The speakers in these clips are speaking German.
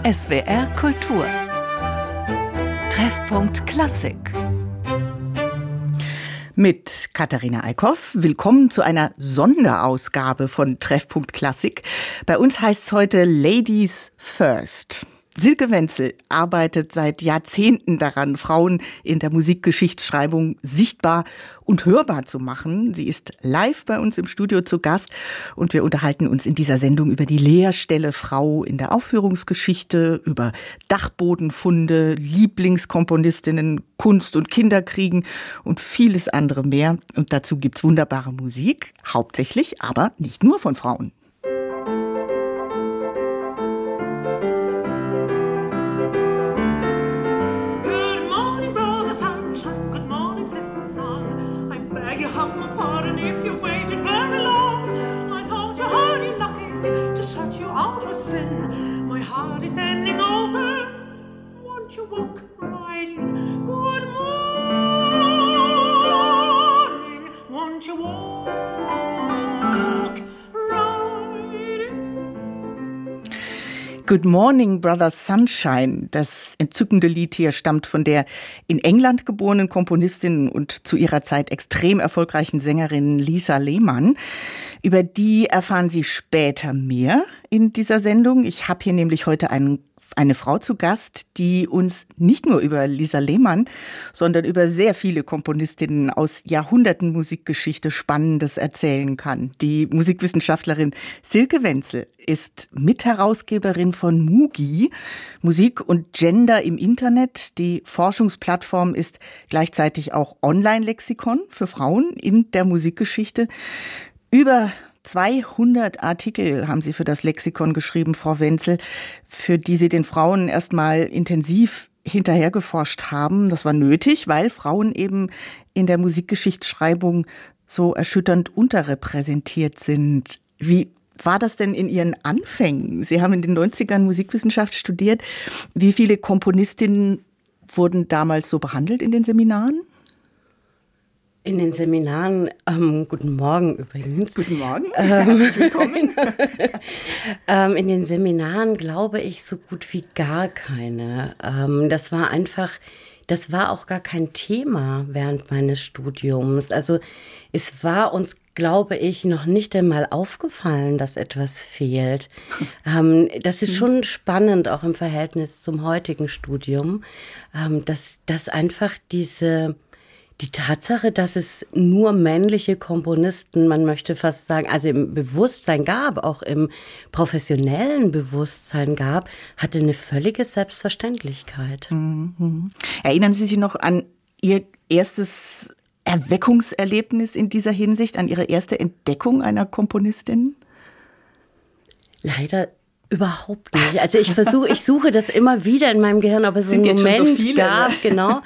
SWR Kultur. Treffpunkt Klassik. Mit Katharina Eickhoff. Willkommen zu einer Sonderausgabe von Treffpunkt Klassik. Bei uns heißt es heute Ladies First. Silke Wenzel arbeitet seit Jahrzehnten daran, Frauen in der Musikgeschichtsschreibung sichtbar und hörbar zu machen. Sie ist live bei uns im Studio zu Gast und wir unterhalten uns in dieser Sendung über die Leerstelle Frau in der Aufführungsgeschichte, über Dachbodenfunde, Lieblingskomponistinnen, Kunst- und Kinderkriegen und vieles andere mehr. Und dazu gibt's wunderbare Musik, hauptsächlich, aber nicht nur von Frauen. My heart is ending open. Won't you walk right in? Good morning. Won't you walk right in? Good Morning, Brother Sunshine. Das entzückende Lied hier stammt von der in England geborenen Komponistin und zu ihrer Zeit extrem erfolgreichen Sängerin Lisa Lehmann. Über die erfahren Sie später mehr in dieser Sendung. Ich habe hier nämlich heute eine Frau zu Gast, die uns nicht nur über Lisa Lehmann, sondern über sehr viele Komponistinnen aus Jahrhunderten Musikgeschichte Spannendes erzählen kann. Die Musikwissenschaftlerin Silke Wenzel ist Mitherausgeberin von MUGI, Musik und Gender im Internet. Die Forschungsplattform ist gleichzeitig auch Online-Lexikon für Frauen in der Musikgeschichte. Über 200 Artikel haben Sie für das Lexikon geschrieben, Frau Wenzel, für die Sie den Frauen erstmal intensiv hinterhergeforscht haben. Das war nötig, weil Frauen eben in der Musikgeschichtsschreibung so erschütternd unterrepräsentiert sind. Wie war das denn in Ihren Anfängen? Sie haben in den 90ern Musikwissenschaft studiert. Wie viele Komponistinnen wurden damals so behandelt in den Seminaren? In den Seminaren, guten Morgen übrigens. Guten Morgen, herzlich willkommen. In den Seminaren glaube ich so gut wie gar keine. Das war auch gar kein Thema während meines Studiums. Also es war uns, glaube ich, noch nicht einmal aufgefallen, dass etwas fehlt. Das ist schon spannend, auch im Verhältnis zum heutigen Studium, dass einfach die Tatsache, dass es nur männliche Komponisten, man möchte fast sagen, also im Bewusstsein gab, auch im professionellen Bewusstsein gab, hatte eine völlige Selbstverständlichkeit. Mhm. Erinnern Sie sich noch an Ihr erstes Erweckungserlebnis in dieser Hinsicht, an Ihre erste Entdeckung einer Komponistin? Leider überhaupt nicht. Also ich suche das immer wieder in meinem Gehirn, ob es einen Moment gab, genau.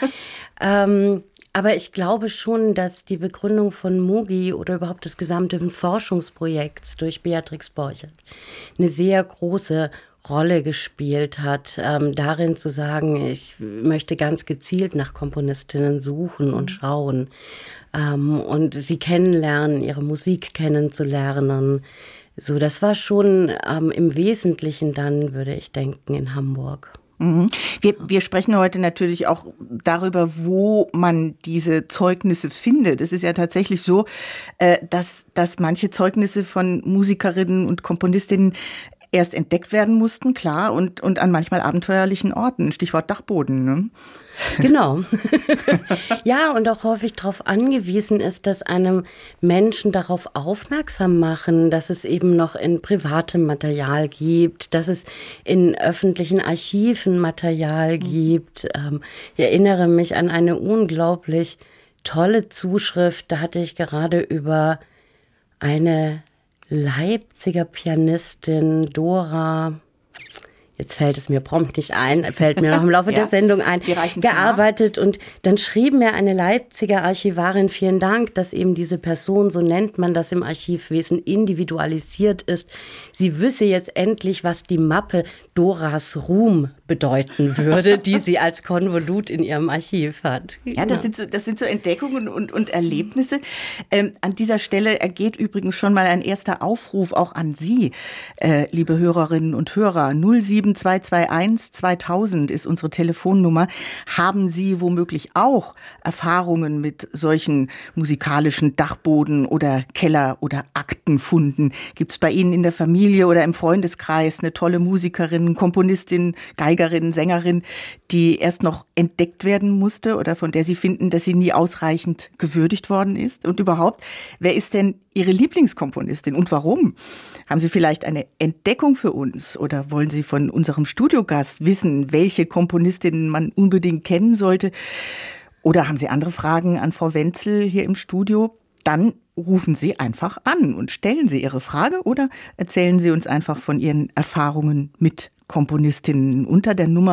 Aber ich glaube schon, dass die Begründung von MUGI oder überhaupt des gesamten Forschungsprojekts durch Beatrix Borchert eine sehr große Rolle gespielt hat, darin zu sagen, ich möchte ganz gezielt nach Komponistinnen suchen und schauen und sie kennenlernen, ihre Musik kennenzulernen. So, das war schon im Wesentlichen dann, würde ich denken, in Hamburg. Wir sprechen heute natürlich auch darüber, wo man diese Zeugnisse findet. Es ist ja tatsächlich so, dass manche Zeugnisse von Musikerinnen und Komponistinnen erst entdeckt werden mussten, klar, und an manchmal abenteuerlichen Orten. Stichwort Dachboden, ne? Genau. Ja, und auch häufig darauf angewiesen ist, dass einem Menschen darauf aufmerksam machen, dass es eben noch in privatem Material gibt, dass es in öffentlichen Archiven Material gibt. Ich erinnere mich an eine unglaublich tolle Zuschrift, da hatte ich gerade über eine Leipziger Pianistin, Dora, jetzt fällt es mir prompt nicht ein, fällt mir noch im Laufe der Sendung ein, gearbeitet. Und dann schrieb mir eine Leipziger Archivarin, vielen Dank, dass eben diese Person, so nennt man das im Archivwesen, individualisiert ist. Sie wüsste jetzt endlich, was die Mappe Doras Ruhm bedeuten würde, die sie als Konvolut in ihrem Archiv hat. Ja, das sind so Entdeckungen und Erlebnisse. An dieser Stelle ergeht übrigens schon mal ein erster Aufruf auch an Sie, liebe Hörerinnen und Hörer. 07 07221 2000 ist unsere Telefonnummer. Haben Sie womöglich auch Erfahrungen mit solchen musikalischen Dachboden- oder Keller- oder Aktenfunden? Gibt es bei Ihnen in der Familie oder im Freundeskreis eine tolle Musikerin, Komponistin, Geigerin, Sängerin, die erst noch entdeckt werden musste oder von der Sie finden, dass sie nie ausreichend gewürdigt worden ist? Und überhaupt, wer ist denn Ihre Lieblingskomponistin und warum? Haben Sie vielleicht eine Entdeckung für uns oder wollen Sie von unserem Studiogast wissen, welche Komponistinnen man unbedingt kennen sollte? Oder haben Sie andere Fragen an Frau Wenzel hier im Studio? Dann rufen Sie einfach an und stellen Sie Ihre Frage oder erzählen Sie uns einfach von Ihren Erfahrungen mit Komponistinnen unter der Nummer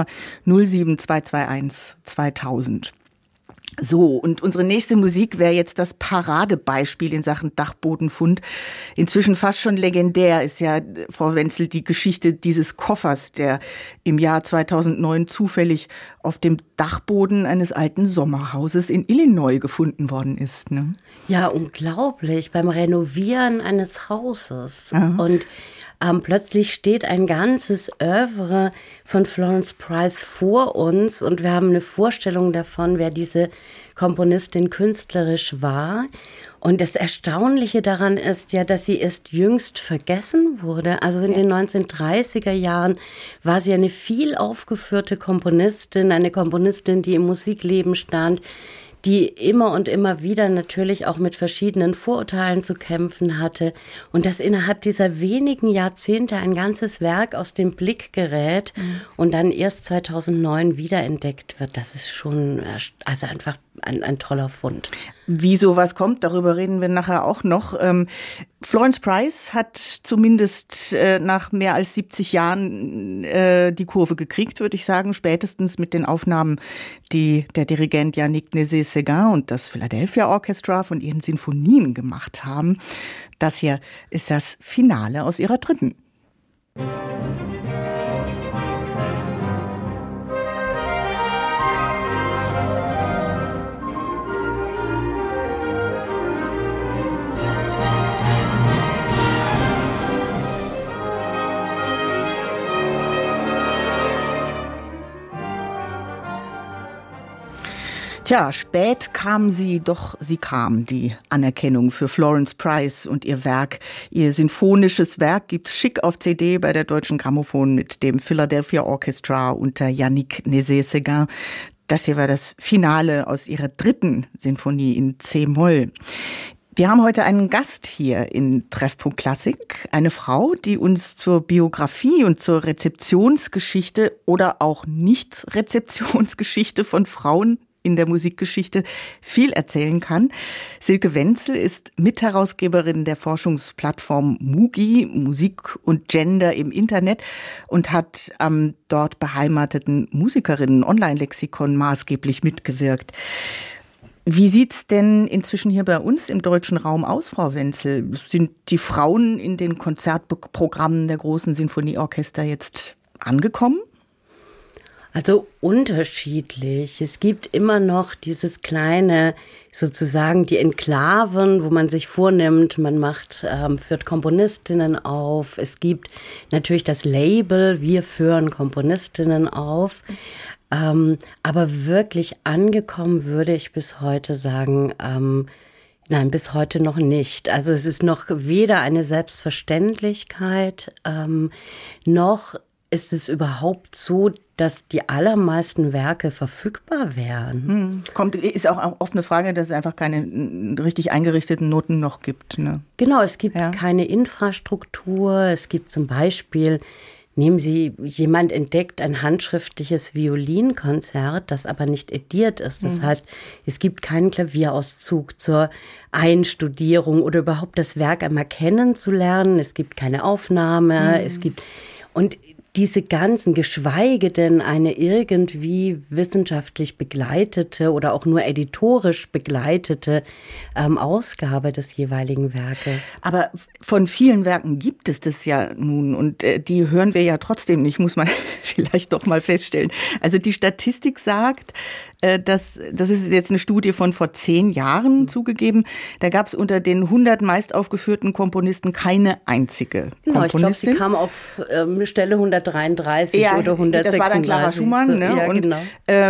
07221 2000. So, und unsere nächste Musik wäre jetzt das Paradebeispiel in Sachen Dachbodenfund. Inzwischen fast schon legendär ist ja, Frau Wenzel, die Geschichte dieses Koffers, der im Jahr 2009 zufällig auf dem Dachboden eines alten Sommerhauses in Illinois gefunden worden ist. Ne? Ja, unglaublich, beim Renovieren eines Hauses. Aha. Und plötzlich steht ein ganzes Oeuvre von Florence Price vor uns und wir haben eine Vorstellung davon, wer diese Komponistin künstlerisch war. Und das Erstaunliche daran ist ja, dass sie erst jüngst vergessen wurde. Also in den 1930er Jahren war sie eine viel aufgeführte Komponistin, eine Komponistin, die im Musikleben stand, die immer und immer wieder natürlich auch mit verschiedenen Vorurteilen zu kämpfen hatte und dass innerhalb dieser wenigen Jahrzehnte ein ganzes Werk aus dem Blick gerät und dann erst 2009 wiederentdeckt wird. Das ist schon also einfach ein toller Fund. Wie sowas kommt, darüber reden wir nachher auch noch. Florence Price hat zumindest nach mehr als 70 Jahren die Kurve gekriegt, würde ich sagen, spätestens mit den Aufnahmen, die der Dirigent Yannick Nézet-Séguin und das Philadelphia Orchestra von ihren Sinfonien gemacht haben. Das hier ist das Finale aus ihrer dritten. Tja, spät kam sie, doch sie kam, die Anerkennung für Florence Price und ihr Werk. Ihr sinfonisches Werk gibt's schick auf CD bei der Deutschen Grammophon mit dem Philadelphia Orchestra unter Yannick Nézet-Séguin. Das hier war das Finale aus ihrer dritten Sinfonie in C-Moll. Wir haben heute einen Gast hier in Treffpunkt Klassik, eine Frau, die uns zur Biografie und zur Rezeptionsgeschichte oder auch Nicht-Rezeptionsgeschichte von Frauen in der Musikgeschichte viel erzählen kann. Silke Wenzel ist Mitherausgeberin der Forschungsplattform MUGI, Musik und Gender im Internet, und hat am dort beheimateten Musikerinnen-Online-Lexikon maßgeblich mitgewirkt. Wie sieht's denn inzwischen hier bei uns im deutschen Raum aus, Frau Wenzel? Sind die Frauen in den Konzertprogrammen der großen Sinfonieorchester jetzt angekommen? Also unterschiedlich. Es gibt immer noch dieses kleine, sozusagen die Enklaven, wo man sich vornimmt, man führt Komponistinnen auf. Es gibt natürlich das Label, wir führen Komponistinnen auf. Aber wirklich angekommen würde ich bis heute sagen, nein, bis heute noch nicht. Also es ist noch weder eine Selbstverständlichkeit, noch ist es überhaupt so, dass die allermeisten Werke verfügbar wären. Ist auch oft eine Frage, dass es einfach keine richtig eingerichteten Noten noch gibt. Ne? Genau, es gibt keine Infrastruktur. Es gibt zum Beispiel, nehmen Sie, jemand entdeckt ein handschriftliches Violinkonzert, das aber nicht ediert ist. Das heißt, es gibt keinen Klavierauszug zur Einstudierung oder überhaupt das Werk einmal kennenzulernen. Es gibt keine Aufnahme. Und diese ganzen, geschweige denn eine irgendwie wissenschaftlich begleitete oder auch nur editorisch begleitete Ausgabe des jeweiligen Werkes. Aber von vielen Werken gibt es das ja nun und die hören wir ja trotzdem nicht, muss man vielleicht doch mal feststellen. Also die Statistik sagt, Das ist jetzt eine Studie von vor 10 Jahren zugegeben. Da gab es unter den 100 meist aufgeführten Komponisten keine einzige Komponistin. Ich glaube, sie kam auf Stelle 133 oder 136. Das war dann Clara Schumann. Ne? Ja, und, genau.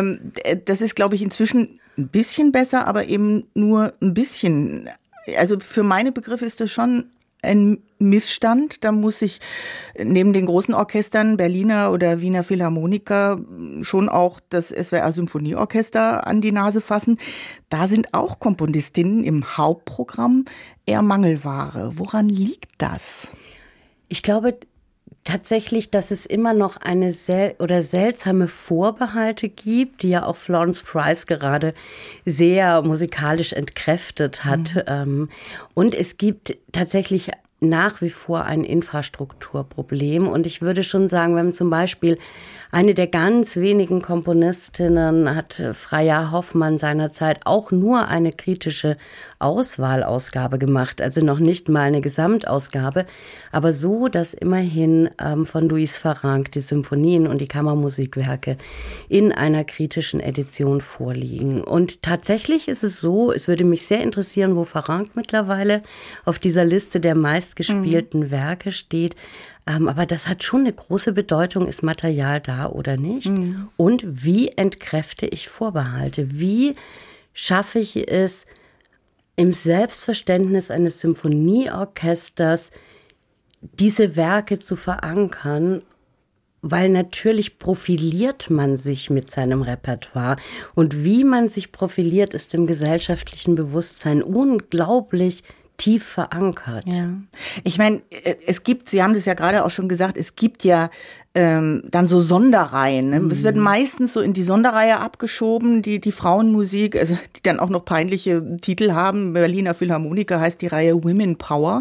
Das ist, glaube ich, inzwischen ein bisschen besser, aber eben nur ein bisschen. Also für meine Begriffe ist das schon ein Missstand. Da muss ich neben den großen Orchestern, Berliner oder Wiener Philharmoniker, schon auch das SWR-Symphonieorchester an die Nase fassen. Da sind auch Komponistinnen im Hauptprogramm eher Mangelware. Woran liegt das? Ich glaube tatsächlich, dass es immer noch eine seltsame Vorbehalte gibt, die ja auch Florence Price gerade sehr musikalisch entkräftet hat. Und es gibt tatsächlich nach wie vor ein Infrastrukturproblem. Und ich würde schon sagen, wenn zum Beispiel eine der ganz wenigen Komponistinnen hat Freya Hoffmann seinerzeit auch nur eine kritische Auswahlausgabe gemacht, also noch nicht mal eine Gesamtausgabe, aber so, dass immerhin von Louise Farrenc die Symphonien und die Kammermusikwerke in einer kritischen Edition vorliegen. Und tatsächlich ist es so, es würde mich sehr interessieren, wo Farrenc mittlerweile auf dieser Liste der meistgespielten Werke steht. Aber das hat schon eine große Bedeutung, ist Material da oder nicht? Und wie entkräfte ich Vorbehalte? Wie schaffe ich es, im Selbstverständnis eines Symphonieorchesters diese Werke zu verankern? Weil natürlich profiliert man sich mit seinem Repertoire. Und wie man sich profiliert, ist im gesellschaftlichen Bewusstsein unglaublich tief verankert. Ja. Ich meine, es gibt, Sie haben das ja gerade auch schon gesagt, es gibt ja dann so Sonderreihen. Ne? Es wird meistens so in die Sonderreihe abgeschoben, die Frauenmusik, also die dann auch noch peinliche Titel haben. Berliner Philharmoniker heißt die Reihe Women Power.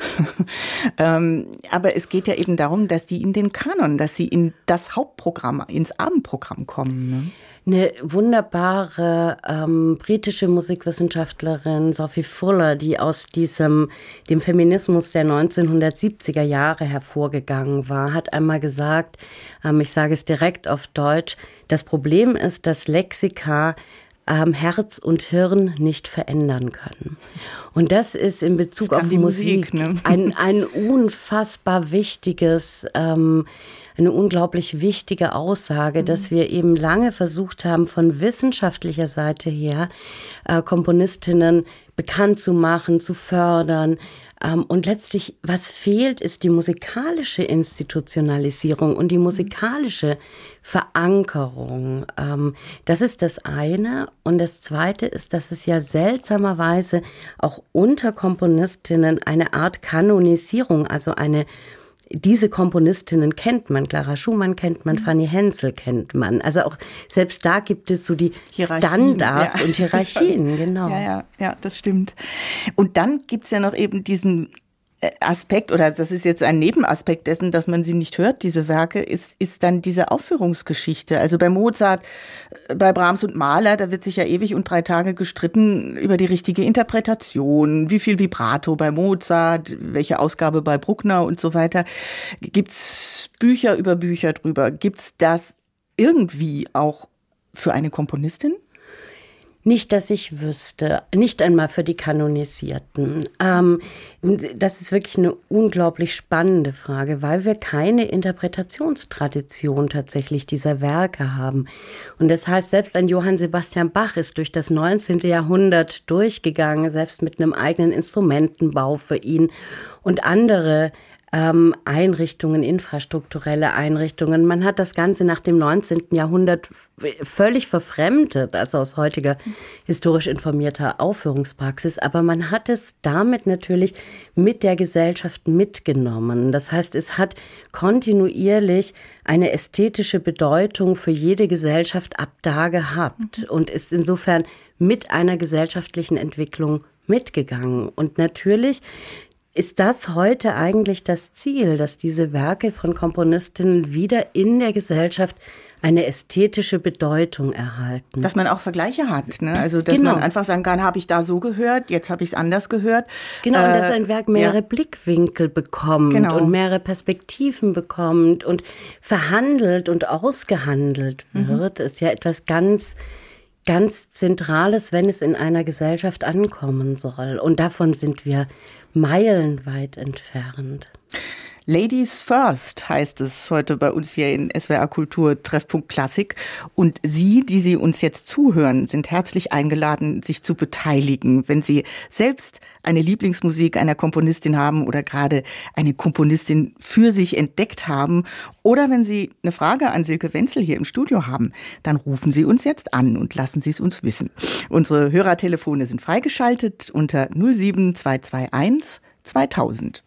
Aber es geht ja eben darum, dass die in den Kanon, dass sie in das Hauptprogramm, ins Abendprogramm kommen. Ne? Eine wunderbare britische Musikwissenschaftlerin, Sophie Fuller, die aus dem Feminismus der 1970er Jahre hervorgegangen war, hat einmal gesagt, ich sage es direkt auf Deutsch, das Problem ist, dass Lexika Herz und Hirn nicht verändern können. Und das ist in Bezug auf Musik ne? ein unfassbar wichtiges eine unglaublich wichtige Aussage, dass wir eben lange versucht haben, von wissenschaftlicher Seite her Komponistinnen bekannt zu machen, zu fördern. Und letztlich, was fehlt, ist die musikalische Institutionalisierung und die musikalische Verankerung. Das ist das eine. Und das zweite ist, dass es ja seltsamerweise auch unter Komponistinnen eine Art Kanonisierung, also diese Komponistinnen kennt man, Clara Schumann kennt man, Fanny Hensel kennt man. Also auch selbst da gibt es so die Standards und Hierarchien, genau. Ja, das stimmt. Und dann gibt's ja noch eben diesen Aspekt, oder das ist jetzt ein Nebenaspekt dessen, dass man sie nicht hört, diese Werke, ist dann diese Aufführungsgeschichte. Also bei Mozart, bei Brahms und Mahler, da wird sich ja ewig und 3 Tage gestritten über die richtige Interpretation, wie viel Vibrato bei Mozart, welche Ausgabe bei Bruckner und so weiter. Gibt's Bücher über Bücher drüber? Gibt's das irgendwie auch für eine Komponistin? Nicht, dass ich wüsste, nicht einmal für die Kanonisierten. Das ist wirklich eine unglaublich spannende Frage, weil wir keine Interpretationstradition tatsächlich dieser Werke haben. Und das heißt, selbst ein Johann Sebastian Bach ist durch das 19. Jahrhundert durchgegangen, selbst mit einem eigenen Instrumentenbau für ihn und andere Einrichtungen, infrastrukturelle Einrichtungen. Man hat das Ganze nach dem 19. Jahrhundert völlig verfremdet, also aus heutiger historisch informierter Aufführungspraxis. Aber man hat es damit natürlich mit der Gesellschaft mitgenommen. Das heißt, es hat kontinuierlich eine ästhetische Bedeutung für jede Gesellschaft ab da gehabt und ist insofern mit einer gesellschaftlichen Entwicklung mitgegangen. Und natürlich ist das heute eigentlich das Ziel, dass diese Werke von Komponistinnen wieder in der Gesellschaft eine ästhetische Bedeutung erhalten. Dass man auch Vergleiche hat, ne? Also dass man einfach sagen kann, habe ich da so gehört, jetzt habe ich es anders gehört. Genau, und dass ein Werk mehrere Blickwinkel bekommt und mehrere Perspektiven bekommt und verhandelt und ausgehandelt wird, ist ja etwas ganz ganz Zentrales, wenn es in einer Gesellschaft ankommen soll. Und davon sind wir meilenweit entfernt. Ladies First heißt es heute bei uns hier in SWR Kultur Treffpunkt Klassik. Und Sie, die Sie uns jetzt zuhören, sind herzlich eingeladen, sich zu beteiligen. Wenn Sie selbst eine Lieblingsmusik einer Komponistin haben oder gerade eine Komponistin für sich entdeckt haben oder wenn Sie eine Frage an Silke Wenzel hier im Studio haben, dann rufen Sie uns jetzt an und lassen Sie es uns wissen. Unsere Hörertelefone sind freigeschaltet unter 07221 2000.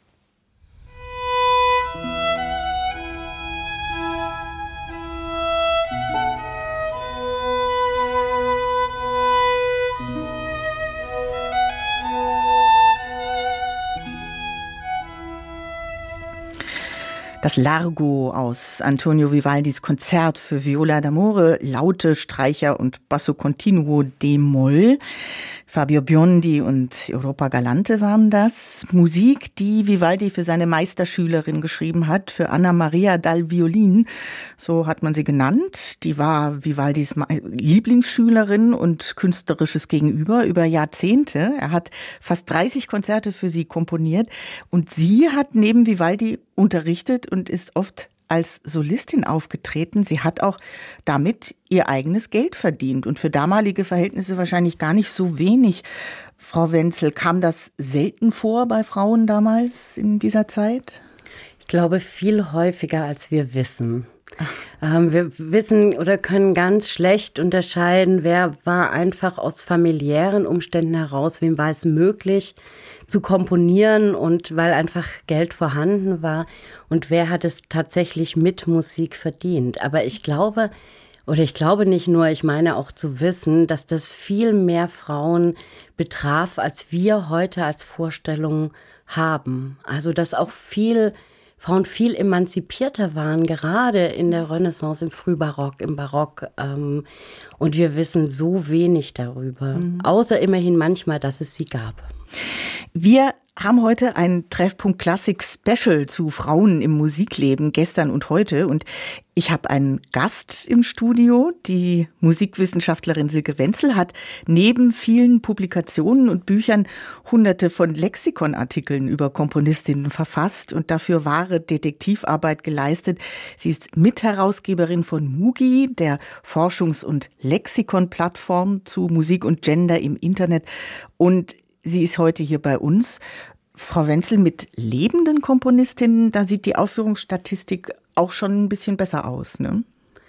Das Largo aus Antonio Vivaldis Konzert für Viola d'Amore, Laute, Streicher und Basso Continuo d-Moll. Fabio Biondi und Europa Galante waren das. Musik, die Vivaldi für seine Meisterschülerin geschrieben hat, für Anna Maria dal Violin. So hat man sie genannt. Die war Vivaldis Lieblingsschülerin und künstlerisches Gegenüber über Jahrzehnte. Er hat fast 30 Konzerte für sie komponiert. Und sie hat neben Vivaldi unterrichtet und ist oft als Solistin aufgetreten. Sie hat auch damit ihr eigenes Geld verdient und für damalige Verhältnisse wahrscheinlich gar nicht so wenig. Frau Wenzel, kam das selten vor bei Frauen damals in dieser Zeit? Ich glaube, viel häufiger, als wir wissen. Wir wissen oder können ganz schlecht unterscheiden, wer war einfach aus familiären Umständen heraus, wem war es möglich zu komponieren und weil einfach Geld vorhanden war und wer hat es tatsächlich mit Musik verdient. Aber ich glaube nicht nur, ich meine auch zu wissen, dass das viel mehr Frauen betraf, als wir heute als Vorstellung haben. Also dass auch Frauen viel emanzipierter waren, gerade in der Renaissance, im Frühbarock, im Barock. Und wir wissen so wenig darüber, außer immerhin manchmal, dass es sie gab. Wir haben heute ein Treffpunkt Klassik Special zu Frauen im Musikleben, gestern und heute. Und ich habe einen Gast im Studio. Die Musikwissenschaftlerin Silke Wenzel hat neben vielen Publikationen und Büchern Hunderte von Lexikonartikeln über Komponistinnen verfasst und dafür wahre Detektivarbeit geleistet. Sie ist Mitherausgeberin von MUGI, der Forschungs- und Lexikon-Plattform zu Musik und Gender im Internet. Und sie ist heute hier bei uns. Frau Wenzel, mit lebenden Komponistinnen, da sieht die Aufführungsstatistik auch schon ein bisschen besser aus, ne?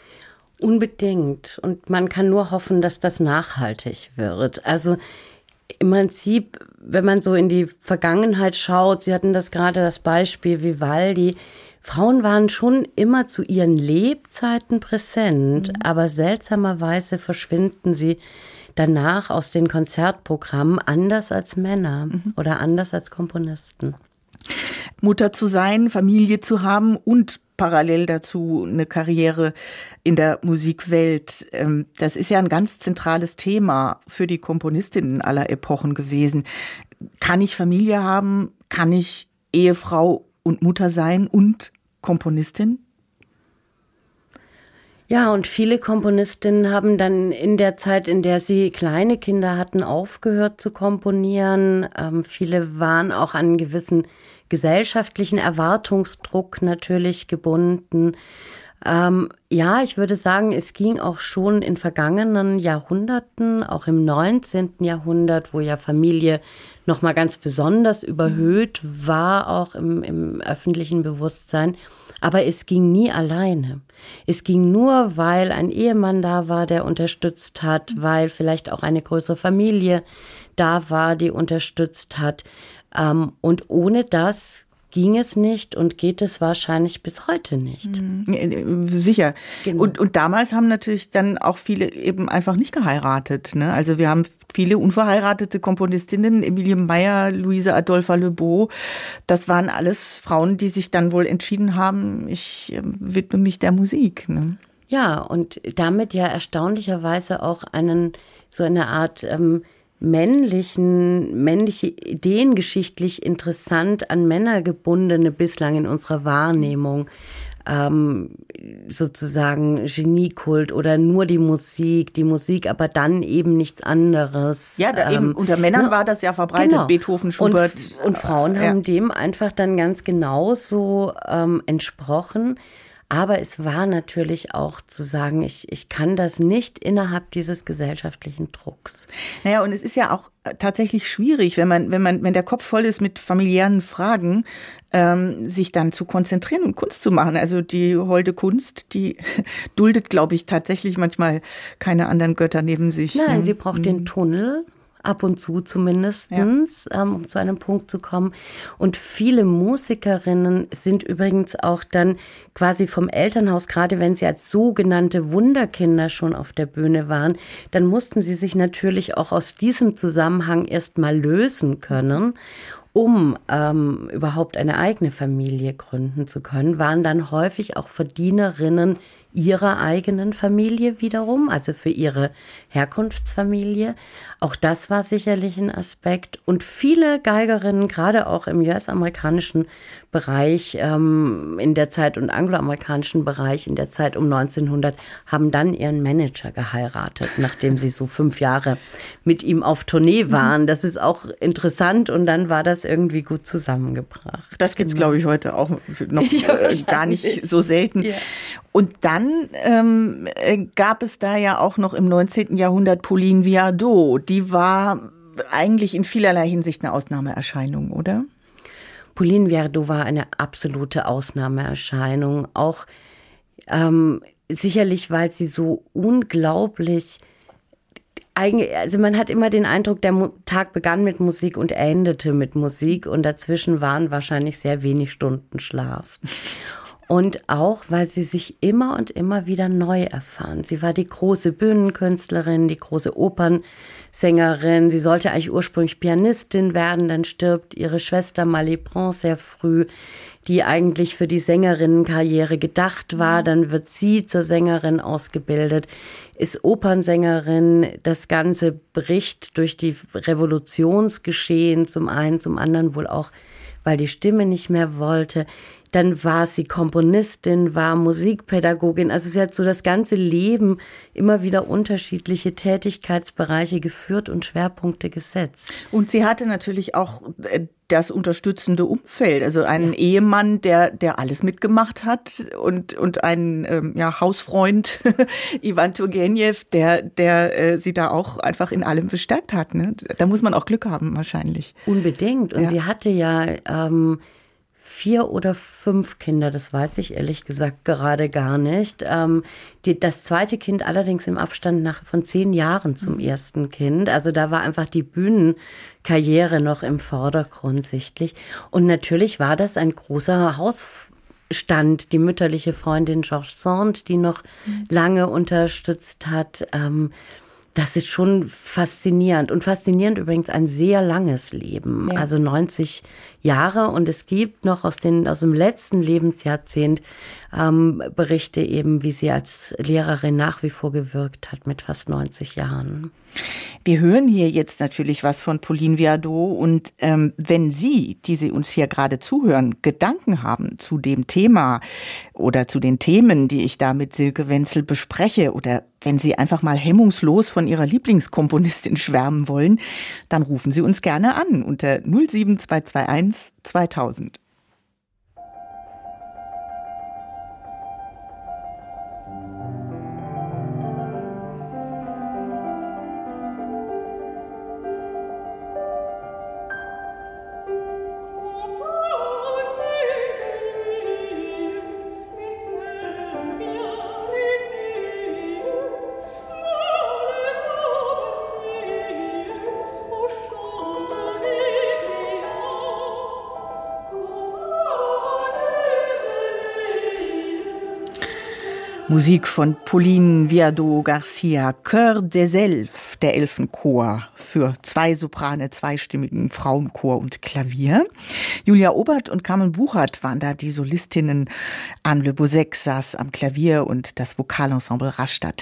Unbedingt. Und man kann nur hoffen, dass das nachhaltig wird. Also im Prinzip, wenn man so in die Vergangenheit schaut, Sie hatten das gerade das Beispiel Vivaldi, Frauen waren schon immer zu ihren Lebzeiten präsent, aber seltsamerweise verschwinden sie danach aus den Konzertprogrammen anders als Männer oder anders als Komponisten. Mutter zu sein, Familie zu haben und parallel dazu eine Karriere in der Musikwelt. Das ist ja ein ganz zentrales Thema für die Komponistinnen aller Epochen gewesen. Kann ich Familie haben? Kann ich Ehefrau und Mutter sein und Komponistin? Ja, und viele Komponistinnen haben dann in der Zeit, in der sie kleine Kinder hatten, aufgehört zu komponieren. Viele waren auch an einen gewissen gesellschaftlichen Erwartungsdruck natürlich gebunden. Ja, ich würde sagen, es ging auch schon in vergangenen Jahrhunderten, auch im 19. Jahrhundert, wo ja Familie nochmal ganz besonders überhöht war, auch im öffentlichen Bewusstsein. Aber es ging nie alleine. Es ging nur, weil ein Ehemann da war, der unterstützt hat, weil vielleicht auch eine größere Familie da war, die unterstützt hat. Und ohne das ging es nicht und geht es wahrscheinlich bis heute nicht. Sicher. Genau. Und damals haben natürlich dann auch viele eben einfach nicht geheiratet, ne? Also wir haben viele unverheiratete Komponistinnen, Emilie Meyer, Luise Adolpha Lebeau. Das waren alles Frauen, die sich dann wohl entschieden haben, ich widme mich der Musik, ne? Ja, und damit ja erstaunlicherweise auch so eine Art männliche ideengeschichtlich interessant an Männer gebundene bislang in unserer Wahrnehmung sozusagen Geniekult oder nur die Musik, aber dann eben nichts anderes. Ja, eben unter Männern war das ja verbreitet, genau. Beethoven, Schubert. Und Frauen haben dem einfach dann ganz genauso entsprochen. Aber es war natürlich auch zu sagen, ich kann das nicht innerhalb dieses gesellschaftlichen Drucks. Naja, und es ist ja auch tatsächlich schwierig, wenn der Kopf voll ist mit familiären Fragen, sich dann zu konzentrieren und Kunst zu machen. Also die holde Kunst, die duldet, glaube ich, tatsächlich manchmal keine anderen Götter neben sich. Nein, sie braucht den Tunnel. Ab und zu zumindestens, um zu einem Punkt zu kommen. Und viele Musikerinnen sind übrigens auch dann quasi vom Elternhaus, gerade wenn sie als sogenannte Wunderkinder schon auf der Bühne waren, dann mussten sie sich natürlich auch aus diesem Zusammenhang erst mal lösen können, um überhaupt eine eigene Familie gründen zu können, waren dann häufig auch Verdienerinnen ihrer eigenen Familie wiederum, also für ihre Herkunftsfamilie. Auch das war sicherlich ein Aspekt. Und viele Geigerinnen, gerade auch im US-amerikanischen Bereich in der Zeit und angloamerikanischen Bereich in der Zeit um 1900, haben dann ihren Manager geheiratet, nachdem sie so 5 Jahre mit ihm auf Tournee waren. Das ist auch interessant und dann war das irgendwie gut zusammengebracht. Das gibt es, glaube ich, heute auch noch gar nicht so selten. Ja. Und dann gab es da ja auch noch im 19. Jahrhundert Pauline Viardot. Die war eigentlich in vielerlei Hinsicht eine Ausnahmeerscheinung, oder? Pauline Viardot war eine absolute Ausnahmeerscheinung. Auch sicherlich, weil sie so unglaublich... Also man hat immer den Eindruck, der Tag begann mit Musik und endete mit Musik. Und dazwischen waren wahrscheinlich sehr wenig Stunden Schlaf. Und auch, weil sie sich immer und immer wieder neu erfahren. Sie war die große Bühnenkünstlerin, die große Opernsängerin. Sie sollte eigentlich ursprünglich Pianistin werden, dann stirbt ihre Schwester Malibran sehr früh, die eigentlich für die Sängerinnenkarriere gedacht war. Dann wird sie zur Sängerin ausgebildet, ist Opernsängerin. Das Ganze bricht durch die Revolutionsgeschehen zum einen, zum anderen wohl auch, weil die Stimme nicht mehr wollte. Dann war sie Komponistin, war Musikpädagogin. Also sie hat so das ganze Leben immer wieder unterschiedliche Tätigkeitsbereiche geführt und Schwerpunkte gesetzt. Und sie hatte natürlich auch das unterstützende Umfeld, also einen Ehemann, der alles mitgemacht hat und einen Hausfreund, Ivan Turgenev, der sie da auch einfach in allem bestärkt hat. Ne? Da muss man auch Glück haben wahrscheinlich. Unbedingt. Und sie hatte ja 4 oder 5 Kinder, das weiß ich ehrlich gesagt gerade gar nicht. Das zweite Kind allerdings im Abstand von 10 Jahren zum ersten Kind. Also da war einfach die Bühnenkarriere noch im Vordergrund sichtlich. Und natürlich war das ein großer Hausstand. Die mütterliche Freundin Georges Sand, die noch lange unterstützt hat. Das ist schon faszinierend. Und faszinierend übrigens ein sehr langes Leben. Ja. Also 90 Jahre. Und es gibt noch aus dem letzten Lebensjahrzehnt Berichte eben, wie sie als Lehrerin nach wie vor gewirkt hat mit fast 90 Jahren. Wir hören hier jetzt natürlich was von Pauline Viardot und wenn Sie, die Sie uns hier gerade zuhören, Gedanken haben zu dem Thema oder zu den Themen, die ich da mit Silke Wenzel bespreche oder wenn Sie einfach mal hemmungslos von Ihrer Lieblingskomponistin schwärmen wollen, dann rufen Sie uns gerne an unter 07221 2000. Musik von Pauline Viardot Garcia, Chœur des Elfes, der Elfenchor, für 2 Soprane, zweistimmigen Frauenchor und Klavier. Julia Obert und Carmen Buchert waren da die Solistinnen. Anne Le Bozec saß am Klavier und das Vokalensemble Rastatt hat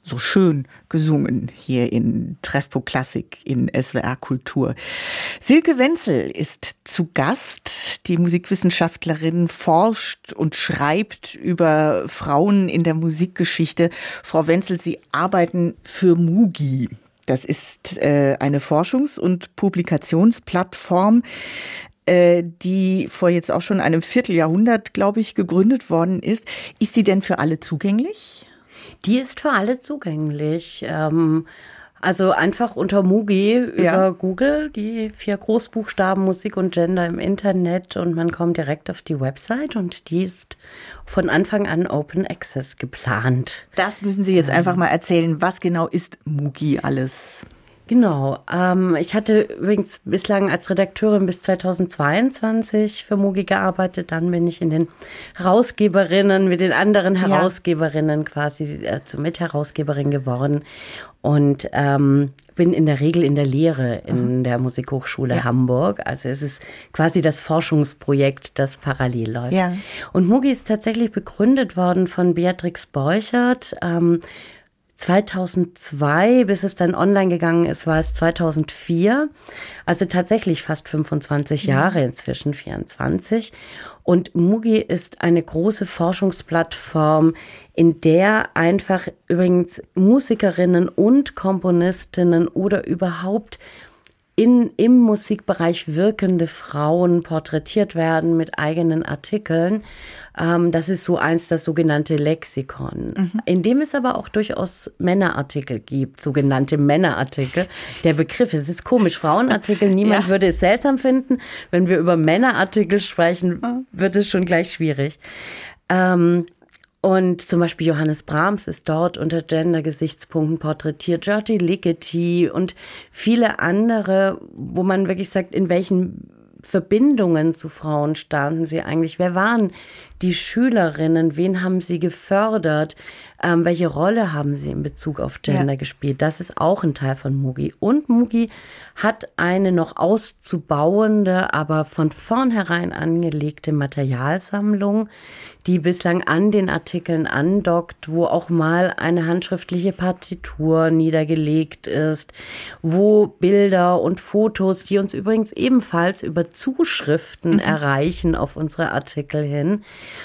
so schön gesungen hier in Treffpunkt Klassik in SWR Kultur. Silke Wenzel ist zu Gast. Die Musikwissenschaftlerin forscht und schreibt über Frauen in der Musikgeschichte. Frau Wenzel, Sie arbeiten für Mugi. Das ist eine Forschungs- und Publikationsplattform, die vor jetzt auch schon einem Vierteljahrhundert, glaube ich, gegründet worden ist. Ist die denn für alle zugänglich? Die ist für alle zugänglich. Also einfach unter Mugi über Google, die 4 Großbuchstaben Musik und Gender im Internet, und man kommt direkt auf die Website, und die ist von Anfang an Open Access geplant. Das müssen Sie jetzt einfach mal erzählen. Was genau ist Mugi alles? Genau. Ich hatte übrigens bislang als Redakteurin bis 2022 für Mugi gearbeitet. Dann bin ich in den Herausgeberinnen mit den anderen Herausgeberinnen quasi zur Mitherausgeberin geworden und bin in der Regel in der Lehre in der Musikhochschule Hamburg. Also es ist quasi das Forschungsprojekt, das parallel läuft. Ja. Und Mugi ist tatsächlich begründet worden von Beatrix Borchert. 2002, bis es dann online gegangen ist, war es 2004. Also tatsächlich fast 25 Jahre, inzwischen 24. Und Mugi ist eine große Forschungsplattform, in der einfach übrigens Musikerinnen und Komponistinnen oder überhaupt im Musikbereich wirkende Frauen porträtiert werden mit eigenen Artikeln. Das ist so eins, das sogenannte Lexikon, in dem es aber auch durchaus Männerartikel gibt, sogenannte Männerartikel. Der Begriff, es ist komisch, Frauenartikel, niemand würde es seltsam finden. Wenn wir über Männerartikel sprechen, wird es schon gleich schwierig. Und zum Beispiel Johannes Brahms ist dort unter Gender-Gesichtspunkten porträtiert, György Ligeti und viele andere, wo man wirklich sagt, in welchen Verbindungen zu Frauen standen sie eigentlich? Wer waren die Schülerinnen? Wen haben sie gefördert? Welche Rolle haben sie in Bezug auf Gender gespielt? Das ist auch ein Teil von Mugi. Und Mugi hat eine noch auszubauende, aber von vornherein angelegte Materialsammlung, die bislang an den Artikeln andockt, wo auch mal eine handschriftliche Partitur niedergelegt ist, wo Bilder und Fotos, die uns übrigens ebenfalls über Zuschriften erreichen auf unsere Artikel hin,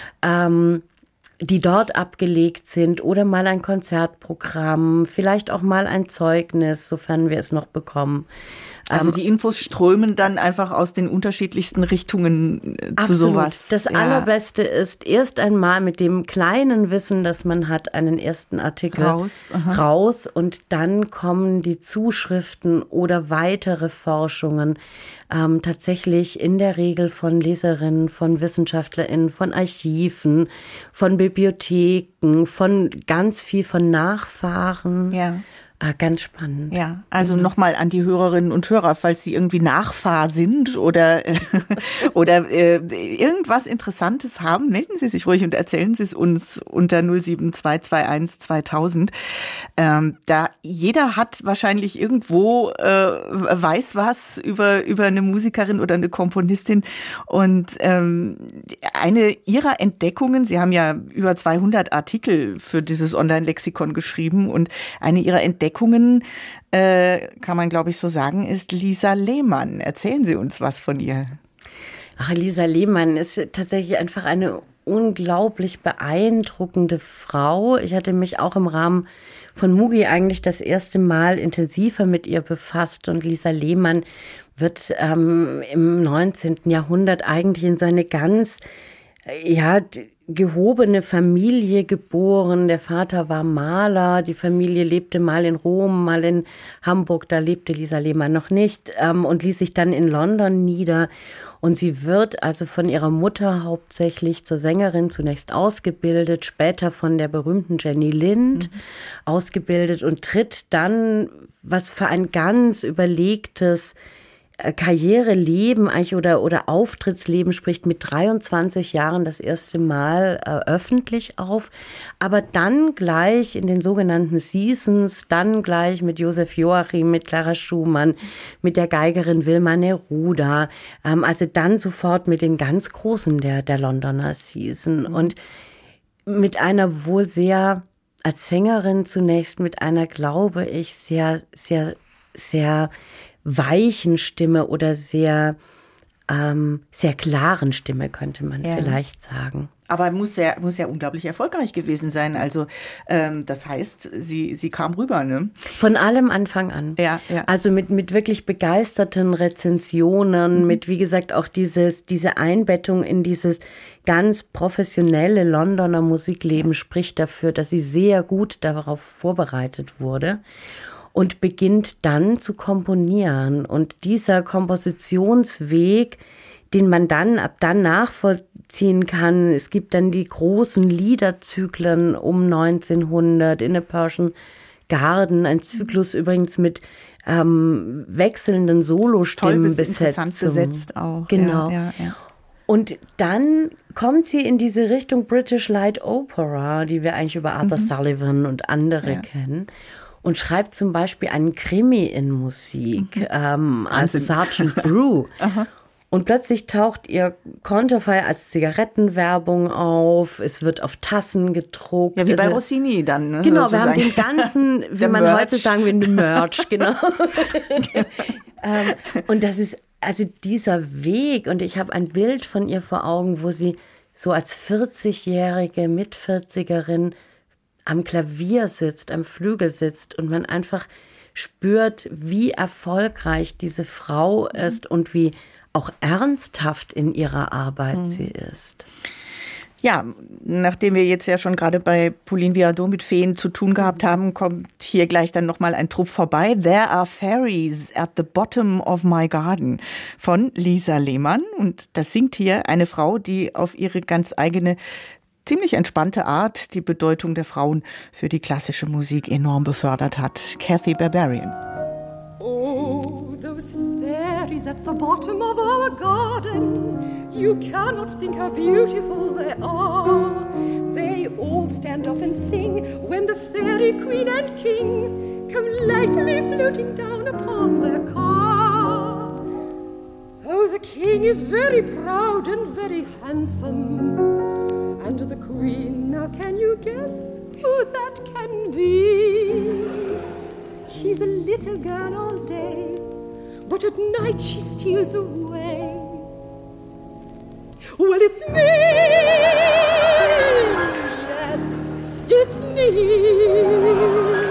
die dort abgelegt sind, oder mal ein Konzertprogramm, vielleicht auch mal ein Zeugnis, sofern wir es noch bekommen. Also die Infos strömen dann einfach aus den unterschiedlichsten Richtungen zu sowas. Das Allerbeste ist, erst einmal mit dem kleinen Wissen, das man hat, einen ersten Artikel raus, und dann kommen die Zuschriften oder weitere Forschungen tatsächlich in der Regel von Leserinnen, von WissenschaftlerInnen, von Archiven, von Bibliotheken, von ganz viel von Nachfahren. Ja. Ganz spannend. Ja, also nochmal an die Hörerinnen und Hörer, falls Sie irgendwie Nachfahr sind oder irgendwas Interessantes haben, melden Sie sich ruhig und erzählen Sie es uns unter 07221 2000. Da jeder hat wahrscheinlich irgendwo weiß was über eine Musikerin oder eine Komponistin, und eine Ihrer Entdeckungen, Sie haben ja über 200 Artikel für dieses Online-Lexikon geschrieben, und eine Ihrer Entdeckungen, kann man, glaube ich, so sagen, ist Lisa Lehmann. Erzählen Sie uns was von ihr. Ach, Lisa Lehmann ist tatsächlich einfach eine unglaublich beeindruckende Frau. Ich hatte mich auch im Rahmen von Mugi eigentlich das erste Mal intensiver mit ihr befasst, und Lisa Lehmann wird im 19. Jahrhundert eigentlich in so eine ganz, gehobene Familie geboren. Der Vater war Maler, die Familie lebte mal in Rom, mal in Hamburg, da lebte Lisa Lehmann noch nicht, und ließ sich dann in London nieder. Und sie wird also von ihrer Mutter hauptsächlich zur Sängerin zunächst ausgebildet, später von der berühmten Jenny Lind ausgebildet, und tritt dann, was für ein ganz überlegtes Karriereleben eigentlich oder Auftrittsleben spricht, mit 23 Jahren das erste Mal öffentlich auf, aber dann gleich in den sogenannten Seasons, dann gleich mit Josef Joachim, mit Clara Schumann, mit der Geigerin Wilma Neruda, also dann sofort mit den ganz Großen der Londoner Season, und mit einer wohl sehr als Sängerin zunächst mit einer, glaube ich, sehr, sehr, sehr weichen Stimme oder sehr, sehr klaren Stimme, könnte man vielleicht sagen. Aber muss ja unglaublich erfolgreich gewesen sein. Also das heißt, sie kam rüber, ne? Von allem Anfang an. Ja. Also mit wirklich begeisterten Rezensionen, mit, wie gesagt, auch diese Einbettung in dieses ganz professionelle Londoner Musikleben spricht dafür, dass sie sehr gut darauf vorbereitet wurde. Und beginnt dann zu komponieren. Und dieser Kompositionsweg, den man dann ab dann nachvollziehen kann. Es gibt dann die großen Liederzyklen um 1900 in a Persian Garden, ein Zyklus übrigens mit wechselnden Solostimmenbesetzungen. Interessant besetzt auch. Genau. Ja. Und dann kommt sie in diese Richtung British Light Opera, die wir eigentlich über Arthur Sullivan und andere kennen. Und schreibt zum Beispiel einen Krimi in Musik, als Sergeant Brew. Und plötzlich taucht ihr Konterfei als Zigarettenwerbung auf. Es wird auf Tassen gedruckt. Ja, wie bei Rossini dann. Ne, genau, sozusagen. Wir haben den ganzen, wie man Merch. heute sagen will, den Merch, genau. Und das ist also dieser Weg. Und ich habe ein Bild von ihr vor Augen, wo sie so als 40-jährige, Mit-40erin am Klavier sitzt, am Flügel sitzt und man einfach spürt, wie erfolgreich diese Frau ist und wie auch ernsthaft in ihrer Arbeit sie ist. Ja, nachdem wir jetzt ja schon gerade bei Pauline Viardot mit Feen zu tun gehabt haben, kommt hier gleich dann nochmal ein Trupp vorbei. There are fairies at the bottom of my garden von Lisa Lehmann. Und das singt hier eine Frau, die auf ihre ganz eigene, ziemlich entspannte Art die Bedeutung der Frauen für die klassische Musik enorm befördert hat. Kathy Barbarian. Oh, those fairies at the bottom of our garden, you cannot think how beautiful they are. They all stand up and sing when the fairy queen and king come lightly floating down upon their car. Oh, the king is very proud and very handsome, and the queen, now can you guess who that can be? She's a little girl all day, but at night she steals away. Well, it's me, yes, it's me.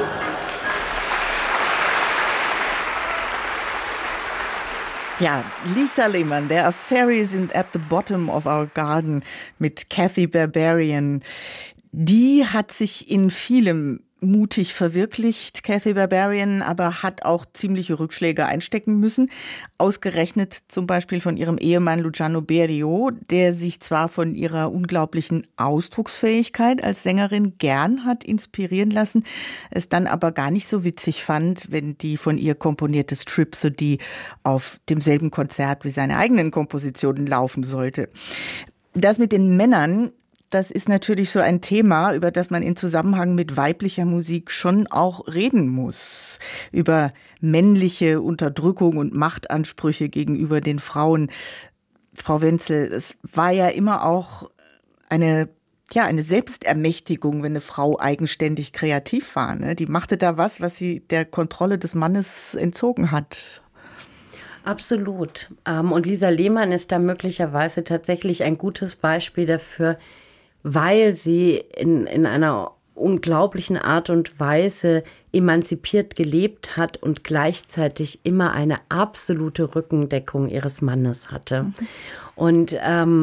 Ja, Lisa Lehmann, There are fairies at the bottom of our garden mit Kathy Barbarian. Die hat sich in vielem mutig verwirklicht, Kathy Barbarian, aber hat auch ziemliche Rückschläge einstecken müssen. Ausgerechnet zum Beispiel von ihrem Ehemann Luciano Berio, der sich zwar von ihrer unglaublichen Ausdrucksfähigkeit als Sängerin gern hat inspirieren lassen, es dann aber gar nicht so witzig fand, wenn die von ihr komponierte Stripsodie auf demselben Konzert wie seine eigenen Kompositionen laufen sollte. Das mit den Männern, das ist natürlich so ein Thema, über das man in Zusammenhang mit weiblicher Musik schon auch reden muss. Über männliche Unterdrückung und Machtansprüche gegenüber den Frauen. Frau Wenzel, es war ja immer auch eine Selbstermächtigung, wenn eine Frau eigenständig kreativ war. Ne? Die machte da was sie der Kontrolle des Mannes entzogen hat. Absolut. Und Lisa Lehmann ist da möglicherweise tatsächlich ein gutes Beispiel dafür, weil sie in einer unglaublichen Art und Weise emanzipiert gelebt hat und gleichzeitig immer eine absolute Rückendeckung ihres Mannes hatte. Und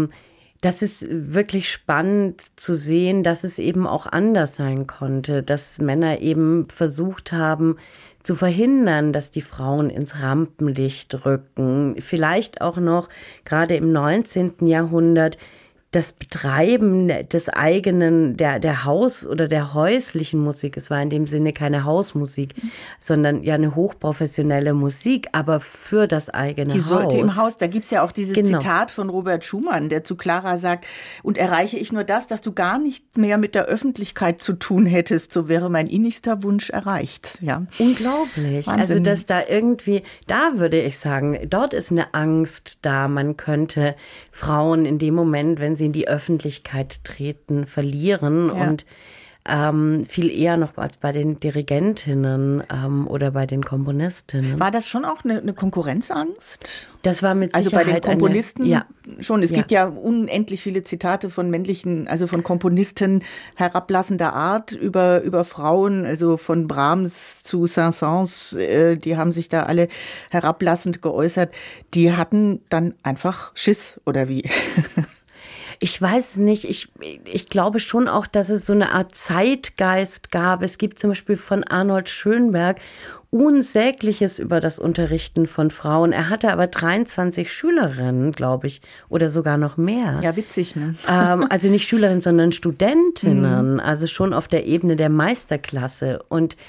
das ist wirklich spannend zu sehen, dass es eben auch anders sein konnte, dass Männer eben versucht haben zu verhindern, dass die Frauen ins Rampenlicht rücken. Vielleicht auch noch gerade im 19. Jahrhundert das Betreiben des eigenen, der Haus- oder der häuslichen Musik. Es war in dem Sinne keine Hausmusik, sondern ja eine hochprofessionelle Musik, aber für das eigene Die Haus. sollte im Haus, da gibt's ja auch dieses Genau. Zitat von Robert Schumann, der zu Clara sagt, und erreiche ich nur das, dass du gar nicht mehr mit der Öffentlichkeit zu tun hättest, so wäre mein innigster Wunsch erreicht. Ja. Unglaublich. Wahnsinn. Also, dass da irgendwie, da würde ich sagen, dort ist eine Angst da. Man könnte Frauen in dem Moment, wenn sie in die Öffentlichkeit treten, verlieren. Ja. Und viel eher noch als bei den Dirigentinnen oder bei den Komponistinnen. War das schon auch eine Konkurrenzangst? Das war mit Sicherheit also bei den Komponisten schon. Es Ja. gibt ja unendlich viele Zitate von männlichen, also von Komponisten herablassender Art über Frauen, also von Brahms zu Saint-Saëns, die haben sich da alle herablassend geäußert. Die hatten dann einfach Schiss, oder wie? Ich weiß nicht, ich glaube schon auch, dass es so eine Art Zeitgeist gab. Es gibt zum Beispiel von Arnold Schönberg Unsägliches über das Unterrichten von Frauen. Er hatte aber 23 Schülerinnen, glaube ich, oder sogar noch mehr. Ja, witzig, ne? Also nicht Schülerinnen, sondern Studentinnen, also schon auf der Ebene der Meisterklasse. Und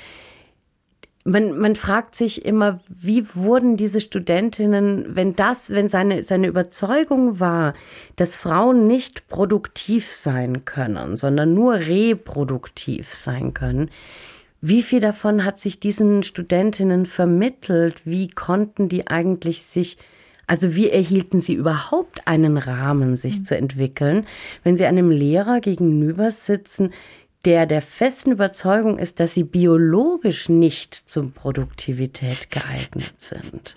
man fragt sich immer, wie wurden diese Studentinnen, wenn seine Überzeugung war, dass Frauen nicht produktiv sein können, sondern nur reproduktiv sein können, wie viel davon hat sich diesen Studentinnen vermittelt? Wie konnten die eigentlich wie erhielten sie überhaupt einen Rahmen, sich zu entwickeln, wenn sie einem Lehrer gegenüber sitzen, der festen Überzeugung ist, dass sie biologisch nicht zur Produktivität geeignet sind.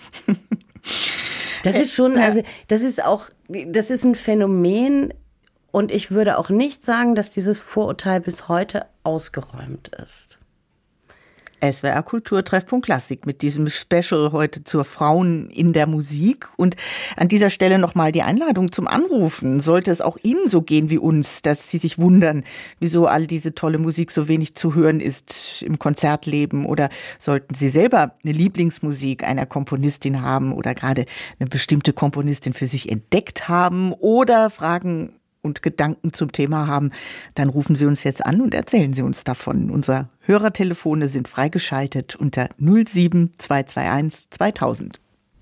Das ist schon, also das ist ein Phänomen und ich würde auch nicht sagen, dass dieses Vorurteil bis heute ausgeräumt ist. SWR Kultur Treffpunkt Klassik mit diesem Special heute zur Frauen in der Musik. Und an dieser Stelle nochmal die Einladung zum Anrufen. Sollte es auch Ihnen so gehen wie uns, dass Sie sich wundern, wieso all diese tolle Musik so wenig zu hören ist im Konzertleben, oder sollten Sie selber eine Lieblingsmusik einer Komponistin haben oder gerade eine bestimmte Komponistin für sich entdeckt haben oder Fragen und Gedanken zum Thema haben, dann rufen Sie uns jetzt an und erzählen Sie uns davon. Unsere Hörertelefone sind freigeschaltet unter 07221 2000.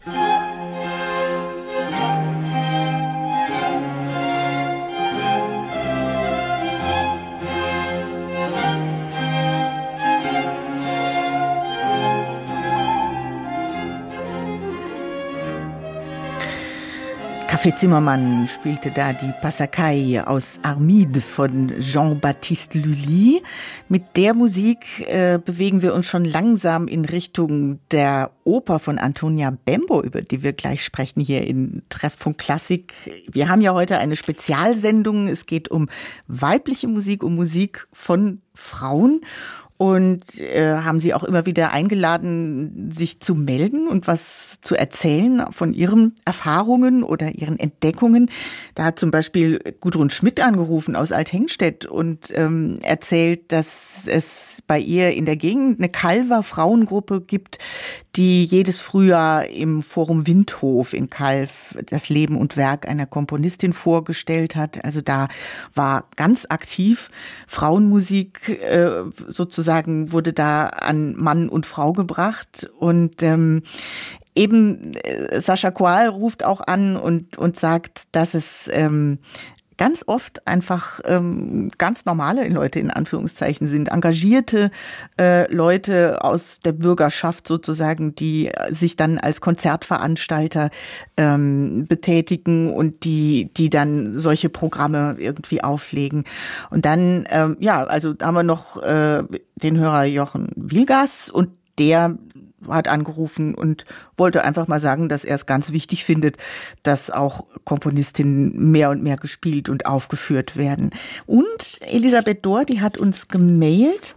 Café Zimmermann spielte da die Passacaille aus Armide von Jean-Baptiste Lully. Mit der Musik bewegen wir uns schon langsam in Richtung der Oper von Antonia Bembo, über die wir gleich sprechen hier in Treffpunkt Klassik. Wir haben ja heute eine Spezialsendung. Es geht um weibliche Musik, um Musik von Frauen. Und haben Sie auch immer wieder eingeladen, sich zu melden und was zu erzählen von Ihren Erfahrungen oder Ihren Entdeckungen. Da hat zum Beispiel Gudrun Schmidt angerufen aus Althengstedt und erzählt, dass es bei ihr in der Gegend eine Calver Frauengruppe gibt, die jedes Frühjahr im Forum Windhof in Calw das Leben und Werk einer Komponistin vorgestellt hat. Also da war ganz aktiv Frauenmusik sozusagen wurde da an Mann und Frau gebracht. Und eben Sascha Koal ruft auch an und sagt, dass es ganz oft einfach ganz normale Leute in Anführungszeichen sind, engagierte Leute aus der Bürgerschaft sozusagen, die sich dann als Konzertveranstalter betätigen und die dann solche Programme irgendwie auflegen. Und dann, also da haben wir noch den Hörer Jochen Wilgas und der hat angerufen und wollte einfach mal sagen, dass er es ganz wichtig findet, dass auch Komponistinnen mehr und mehr gespielt und aufgeführt werden. Und Elisabeth Dohr, die hat uns gemailt,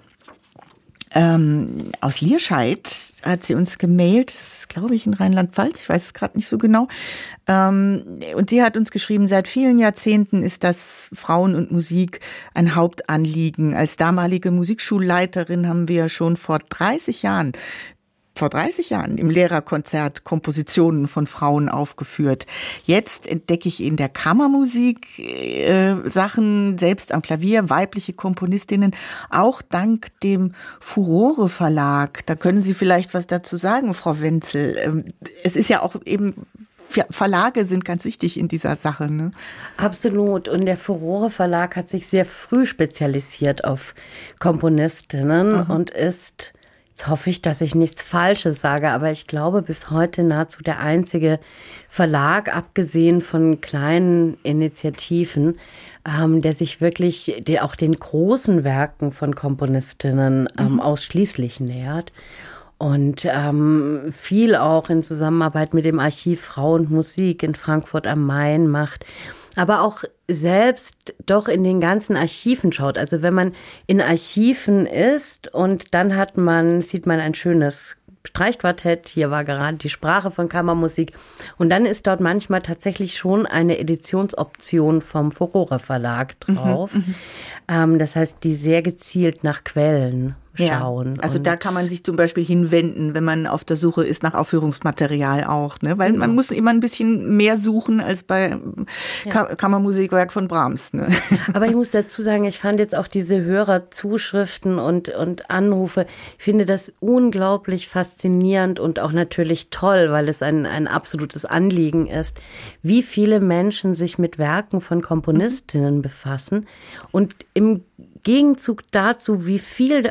aus Lierscheid hat sie uns gemailt, das ist, glaube ich, in Rheinland-Pfalz, ich weiß es gerade nicht so genau. Und sie hat uns geschrieben, seit vielen Jahrzehnten ist das Frauen und Musik ein Hauptanliegen. Als damalige Musikschulleiterin haben wir schon vor 30 Jahren im Lehrerkonzert Kompositionen von Frauen aufgeführt. Jetzt entdecke ich in der Kammermusik Sachen, selbst am Klavier, weibliche Komponistinnen, auch dank dem Furore Verlag. Da können Sie vielleicht was dazu sagen, Frau Wenzel. Es ist ja auch eben, Verlage sind ganz wichtig in dieser Sache, ne? Absolut. Und der Furore Verlag hat sich sehr früh spezialisiert auf Komponistinnen und ist Jetzt hoffe ich, dass ich nichts Falsches sage, aber ich glaube, bis heute nahezu der einzige Verlag, abgesehen von kleinen Initiativen, der sich wirklich auch den großen Werken von Komponistinnen ausschließlich nähert. Und viel auch in Zusammenarbeit mit dem Archiv Frau und Musik in Frankfurt am Main macht. Aber auch selbst doch in den ganzen Archiven schaut. Also wenn man in Archiven ist und dann sieht man ein schönes Streichquartett, hier war gerade die Sprache von Kammermusik und dann ist dort manchmal tatsächlich schon eine Editionsoption vom Furore Verlag drauf. Das heißt, die sehr gezielt nach Quellen schauen. Ja, also da kann man sich zum Beispiel hinwenden, wenn man auf der Suche ist nach Aufführungsmaterial auch, ne? Weil man muss immer ein bisschen mehr suchen als bei Kammermusikwerk von Brahms. Ne? Aber ich muss dazu sagen, ich fand jetzt auch diese Hörerzuschriften und Anrufe, ich finde das unglaublich faszinierend und auch natürlich toll, weil es ein absolutes Anliegen ist, wie viele Menschen sich mit Werken von Komponistinnen befassen und im Gegenzug dazu, wie viel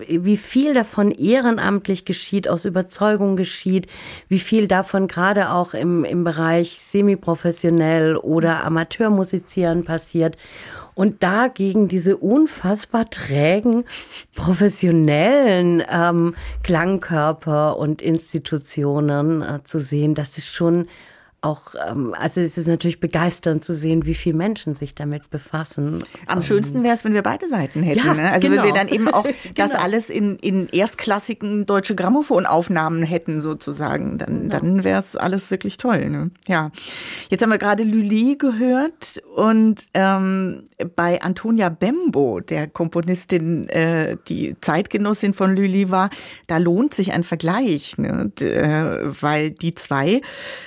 davon ehrenamtlich geschieht, aus Überzeugung geschieht, wie viel davon gerade auch im Bereich semiprofessionell oder Amateurmusizieren passiert. Und dagegen diese unfassbar trägen, professionellen Klangkörper und Institutionen zu sehen, das ist schon auch, also es ist natürlich begeisternd zu sehen, wie viele Menschen sich damit befassen. Am schönsten wäre es, wenn wir beide Seiten hätten. Ja, ne? Also genau. wenn wir dann eben auch das alles in erstklassigen deutsche Grammophon-Aufnahmen hätten sozusagen, dann wäre es alles wirklich toll. Ne? Ja, jetzt haben wir gerade Lully gehört und bei Antonia Bembo, der Komponistin, die Zeitgenossin von Lully war, da lohnt sich ein Vergleich, ne? Weil die zwei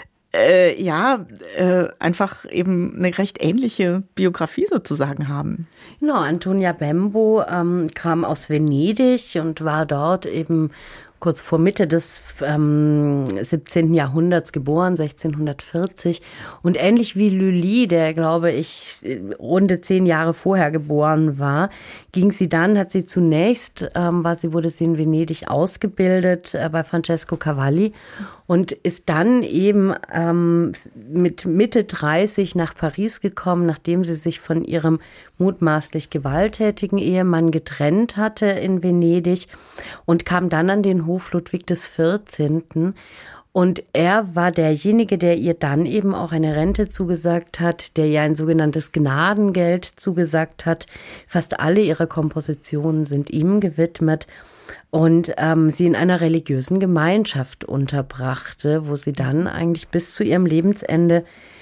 einfach eben eine recht ähnliche Biografie sozusagen haben. Genau, Antonia Bembo kam aus Venedig und war dort eben kurz vor Mitte des 17. Jahrhunderts geboren, 1640. Und ähnlich wie Lully, der, glaube ich, runde 10 Jahre vorher geboren war, hat sie zunächst, wurde sie in Venedig ausgebildet bei Francesco Cavalli und ist dann eben mit Mitte 30 nach Paris gekommen, nachdem sie sich von ihrem mutmaßlich gewalttätigen Ehemann getrennt hatte in Venedig und kam dann an den Hof Ludwig XIV. Und er war derjenige, der ihr dann eben auch eine Rente zugesagt hat, der ihr ein sogenanntes Gnadengeld zugesagt hat. Fast alle ihre Kompositionen sind ihm gewidmet und sie in einer religiösen Gemeinschaft unterbrachte, wo sie dann eigentlich bis zu ihrem Lebensende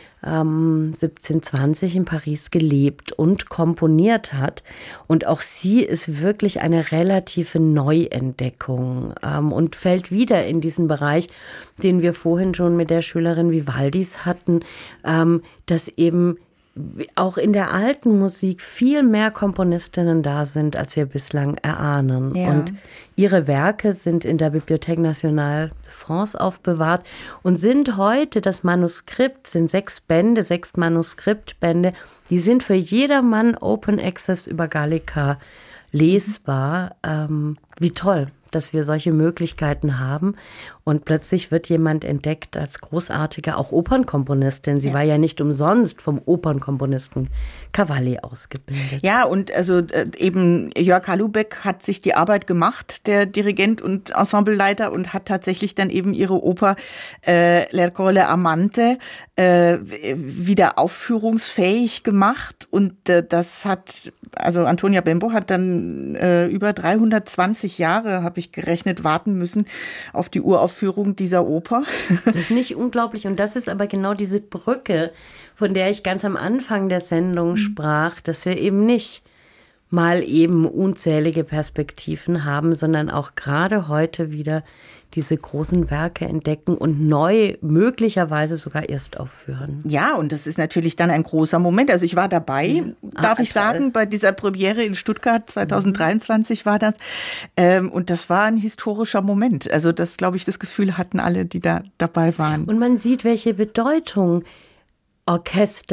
1720 in Paris gelebt und komponiert hat. Und auch sie ist wirklich eine relative Neuentdeckung und fällt wieder in diesen Bereich, den wir vorhin schon mit der Schülerin Vivaldis hatten, dass eben auch in der alten Musik viel mehr Komponistinnen da sind, als wir bislang erahnen. Ja. Und ihre Werke sind in der Bibliothèque Nationale de France aufbewahrt und sind heute das Manuskript, sind 6 Manuskriptbände, die sind für jedermann Open Access über Gallica lesbar. Wie toll, dass wir solche Möglichkeiten haben. Und plötzlich wird jemand entdeckt als großartige, auch Opernkomponistin. Sie war ja nicht umsonst vom Opernkomponisten Cavalli ausgebildet. Ja, und also eben Jörg Hallubeck hat sich die Arbeit gemacht, der Dirigent und Ensembleleiter, und hat tatsächlich dann eben ihre Oper L'Ercole Amante wieder aufführungsfähig gemacht. Und das hat, also Antonia Bembo hat dann über 320 Jahre, habe ich gerechnet, warten müssen auf die Uraufführung dieser Oper. Das ist nicht unglaublich. Und das ist aber genau diese Brücke, von der ich ganz am Anfang der Sendung sprach, dass wir eben nicht mal eben unzählige Perspektiven haben, sondern auch gerade heute wieder diese großen Werke entdecken und neu möglicherweise sogar erst aufführen. Ja, und das ist natürlich dann ein großer Moment. Also ich war dabei, darf ich sagen, bei dieser Premiere in Stuttgart 2023 war das. Und das war ein historischer Moment. Also das, glaube ich, das Gefühl hatten alle, die da dabei waren. Und man sieht, welche Bedeutung Orchester,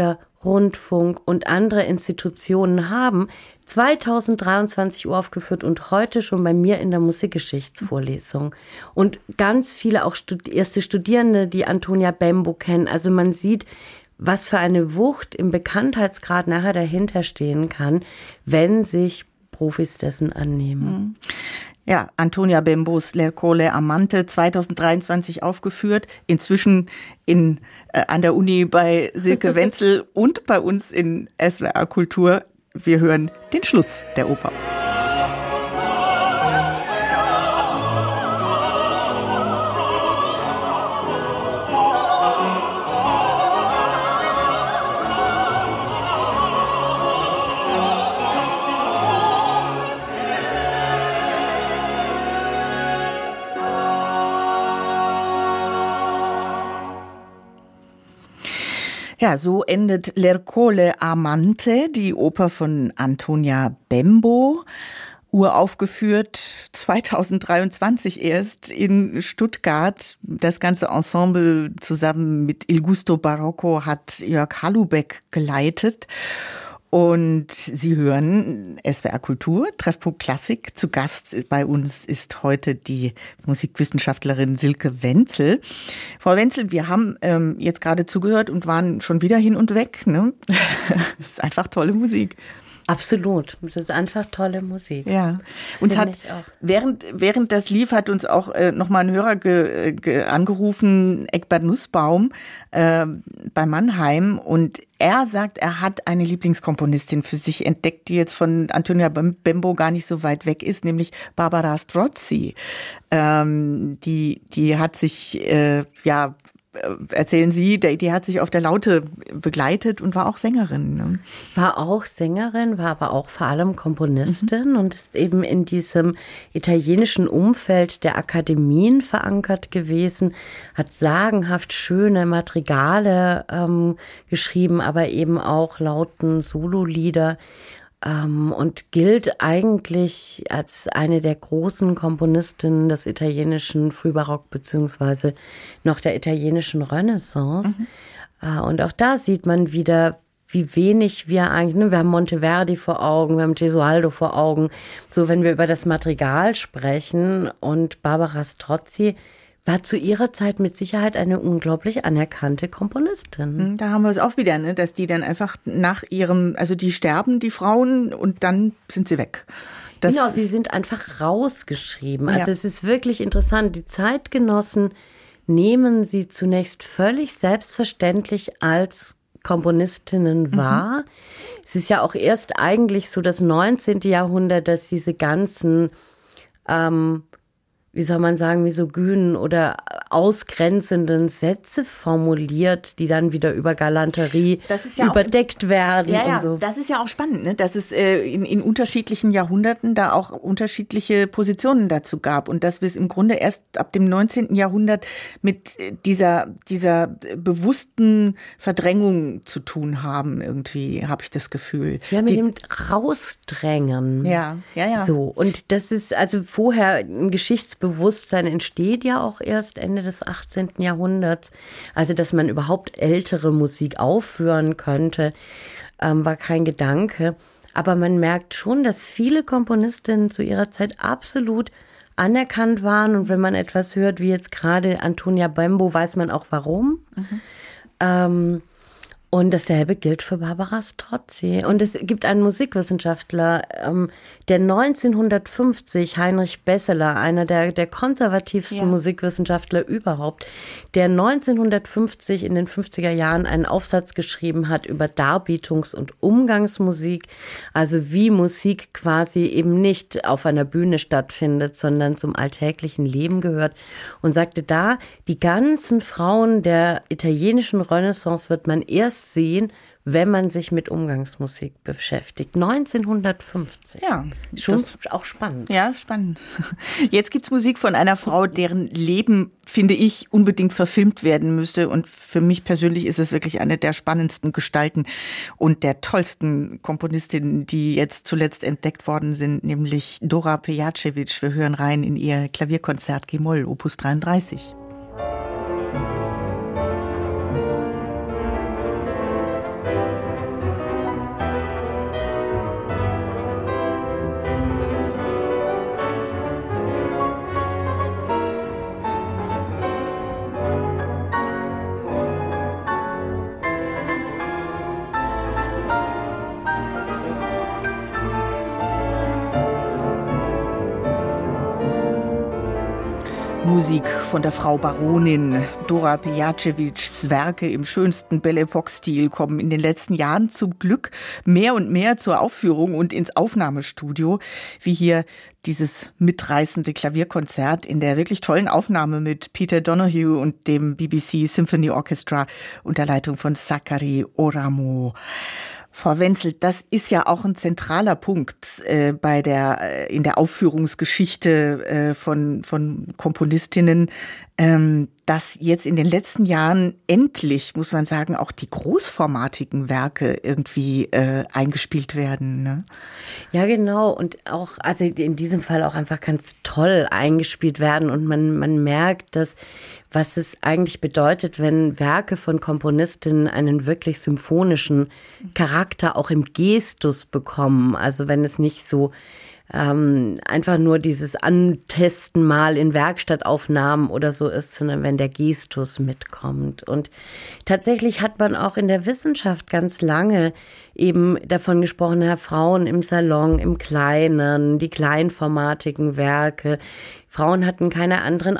Rundfunk und andere Institutionen haben 2023 uraufgeführt und heute schon bei mir in der Musikgeschichtsvorlesung. Und ganz viele auch erste Studierende, die Antonia Bembo kennen. Also man sieht, was für eine Wucht im Bekanntheitsgrad nachher dahinter stehen kann, wenn sich Profis dessen annehmen. Ja, Antonia Bembos L'Ercole Amante 2023 aufgeführt, inzwischen an der Uni bei Silke Wenzel und bei uns in SWR Kultur. Wir hören den Schluss der Oper. Ja, so endet L'Ercole Amante, die Oper von Antonia Bembo, uraufgeführt 2023 erst in Stuttgart. Das ganze Ensemble zusammen mit Il Gusto Barocco hat Jörg Hallubeck geleitet. Und Sie hören SWR Kultur, Treffpunkt Klassik. Zu Gast bei uns ist heute die Musikwissenschaftlerin Silke Wenzel. Frau Wenzel, wir haben jetzt gerade zugehört und waren schon wieder hin und weg, ne? Das ist einfach tolle Musik. Absolut, das ist einfach tolle Musik. Ja, uns hat während das lief, hat uns auch nochmal ein Hörer angerufen, Egbert Nussbaum bei Mannheim, und er sagt, er hat eine Lieblingskomponistin für sich entdeckt, die jetzt von Antonia Bembo gar nicht so weit weg ist, nämlich Barbara Strozzi. Die hat sich erzählen Sie, die hat sich auf der Laute begleitet und war auch Sängerin. Ne? War auch Sängerin, war aber auch vor allem Komponistin und ist eben in diesem italienischen Umfeld der Akademien verankert gewesen, hat sagenhaft schöne Madrigale geschrieben, aber eben auch Lauten Sololieder. Und gilt eigentlich als eine der großen Komponistinnen des italienischen Frühbarock beziehungsweise noch der italienischen Renaissance. Und auch da sieht man wieder, wie wenig wir eigentlich, wir haben Monteverdi vor Augen, wir haben Gesualdo vor Augen. So, wenn wir über das Madrigal sprechen, und Barbara Strozzi war zu ihrer Zeit mit Sicherheit eine unglaublich anerkannte Komponistin. Da haben wir es auch wieder, ne, dass die dann einfach nach ihrem, also die sterben, die Frauen, und dann sind sie weg. Genau, sie sind einfach rausgeschrieben. Also es ist wirklich interessant. Die Zeitgenossen nehmen sie zunächst völlig selbstverständlich als Komponistinnen wahr. Es ist ja auch erst eigentlich so das 19. Jahrhundert, dass diese ganzen wie soll man sagen, misogynen oder ausgrenzenden Sätze formuliert, die dann wieder über Galanterie überdeckt werden. Ja, und so. Das ist ja auch spannend, ne? Dass es in unterschiedlichen Jahrhunderten da auch unterschiedliche Positionen dazu gab und dass wir es im Grunde erst ab dem 19. Jahrhundert mit dieser bewussten Verdrängung zu tun haben, irgendwie, habe ich das Gefühl. Ja, mit dem Rausdrängen. Ja. So, und das ist also vorher ein Geschichtsbewusstsein entsteht ja auch erst Ende des 18. Jahrhunderts. Also, dass man überhaupt ältere Musik aufführen könnte, war kein Gedanke. Aber man merkt schon, dass viele Komponistinnen zu ihrer Zeit absolut anerkannt waren. Und wenn man etwas hört, wie jetzt gerade Antonia Bembo, weiß man auch warum. Und dasselbe gilt für Barbara Strozzi. Und es gibt einen Musikwissenschaftler, der 1950, Heinrich Besseler, einer der konservativsten Musikwissenschaftler überhaupt, der 1950 in den 50er Jahren einen Aufsatz geschrieben hat über Darbietungs- und Umgangsmusik, also wie Musik quasi eben nicht auf einer Bühne stattfindet, sondern zum alltäglichen Leben gehört, und sagte da, die ganzen Frauen der italienischen Renaissance wird man erst sehen, wenn man sich mit Umgangsmusik beschäftigt. 1950. Ja. Schon auch spannend. Ja, spannend. Jetzt gibt's Musik von einer Frau, deren Leben, finde ich, unbedingt verfilmt werden müsste. Und für mich persönlich ist es wirklich eine der spannendsten Gestalten und der tollsten Komponistinnen, die jetzt zuletzt entdeckt worden sind, nämlich Dora Pejacevic. Wir hören rein in ihr Klavierkonzert G-Moll, Opus 33. Musik von der Frau Baronin. Dora Pejacevics Werke im schönsten Belle Époque-Stil kommen in den letzten Jahren zum Glück mehr und mehr zur Aufführung und ins Aufnahmestudio, wie hier dieses mitreißende Klavierkonzert in der wirklich tollen Aufnahme mit Peter Donoghue und dem BBC Symphony Orchestra unter Leitung von Zachary Oramo. Frau Wenzel, das ist ja auch ein zentraler Punkt in der Aufführungsgeschichte von Komponistinnen, dass jetzt in den letzten Jahren endlich, muss man sagen, auch die großformatigen Werke irgendwie eingespielt werden. Ne? Ja, genau. Und auch, also in diesem Fall auch einfach ganz toll eingespielt werden. Und man merkt, dass was es eigentlich bedeutet, wenn Werke von Komponistinnen einen wirklich symphonischen Charakter auch im Gestus bekommen. Also wenn es nicht so einfach nur dieses Antesten mal in Werkstattaufnahmen oder so ist, sondern wenn der Gestus mitkommt. Und tatsächlich hat man auch in der Wissenschaft ganz lange eben davon gesprochen, Frauen im Salon, im Kleinen, die kleinformatigen Werke. Frauen hatten keine anderen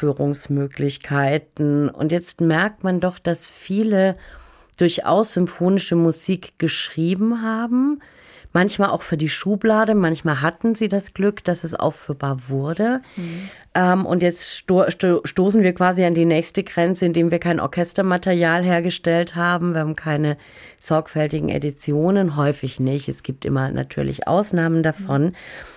Aufführungsmöglichkeiten. Und jetzt merkt man doch, dass viele durchaus symphonische Musik geschrieben haben. Manchmal auch für die Schublade, manchmal hatten sie das Glück, dass es aufführbar wurde. Und jetzt stoßen wir quasi an die nächste Grenze, indem wir kein Orchestermaterial hergestellt haben. Wir haben keine sorgfältigen Editionen, häufig nicht. Es gibt immer natürlich Ausnahmen davon.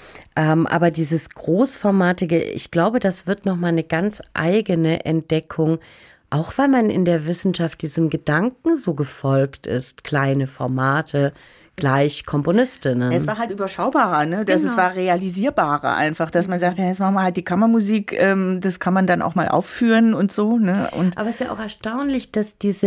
Aber dieses Großformatige, ich glaube, das wird nochmal eine ganz eigene Entdeckung, auch weil man in der Wissenschaft diesem Gedanken so gefolgt ist. Kleine Formate, gleich Komponistinnen. Es war halt überschaubarer, ne? Genau. Es war realisierbarer einfach, dass man sagt, jetzt machen wir halt die Kammermusik, das kann man dann auch mal aufführen und so. Ne? Aber es ist ja auch erstaunlich, dass die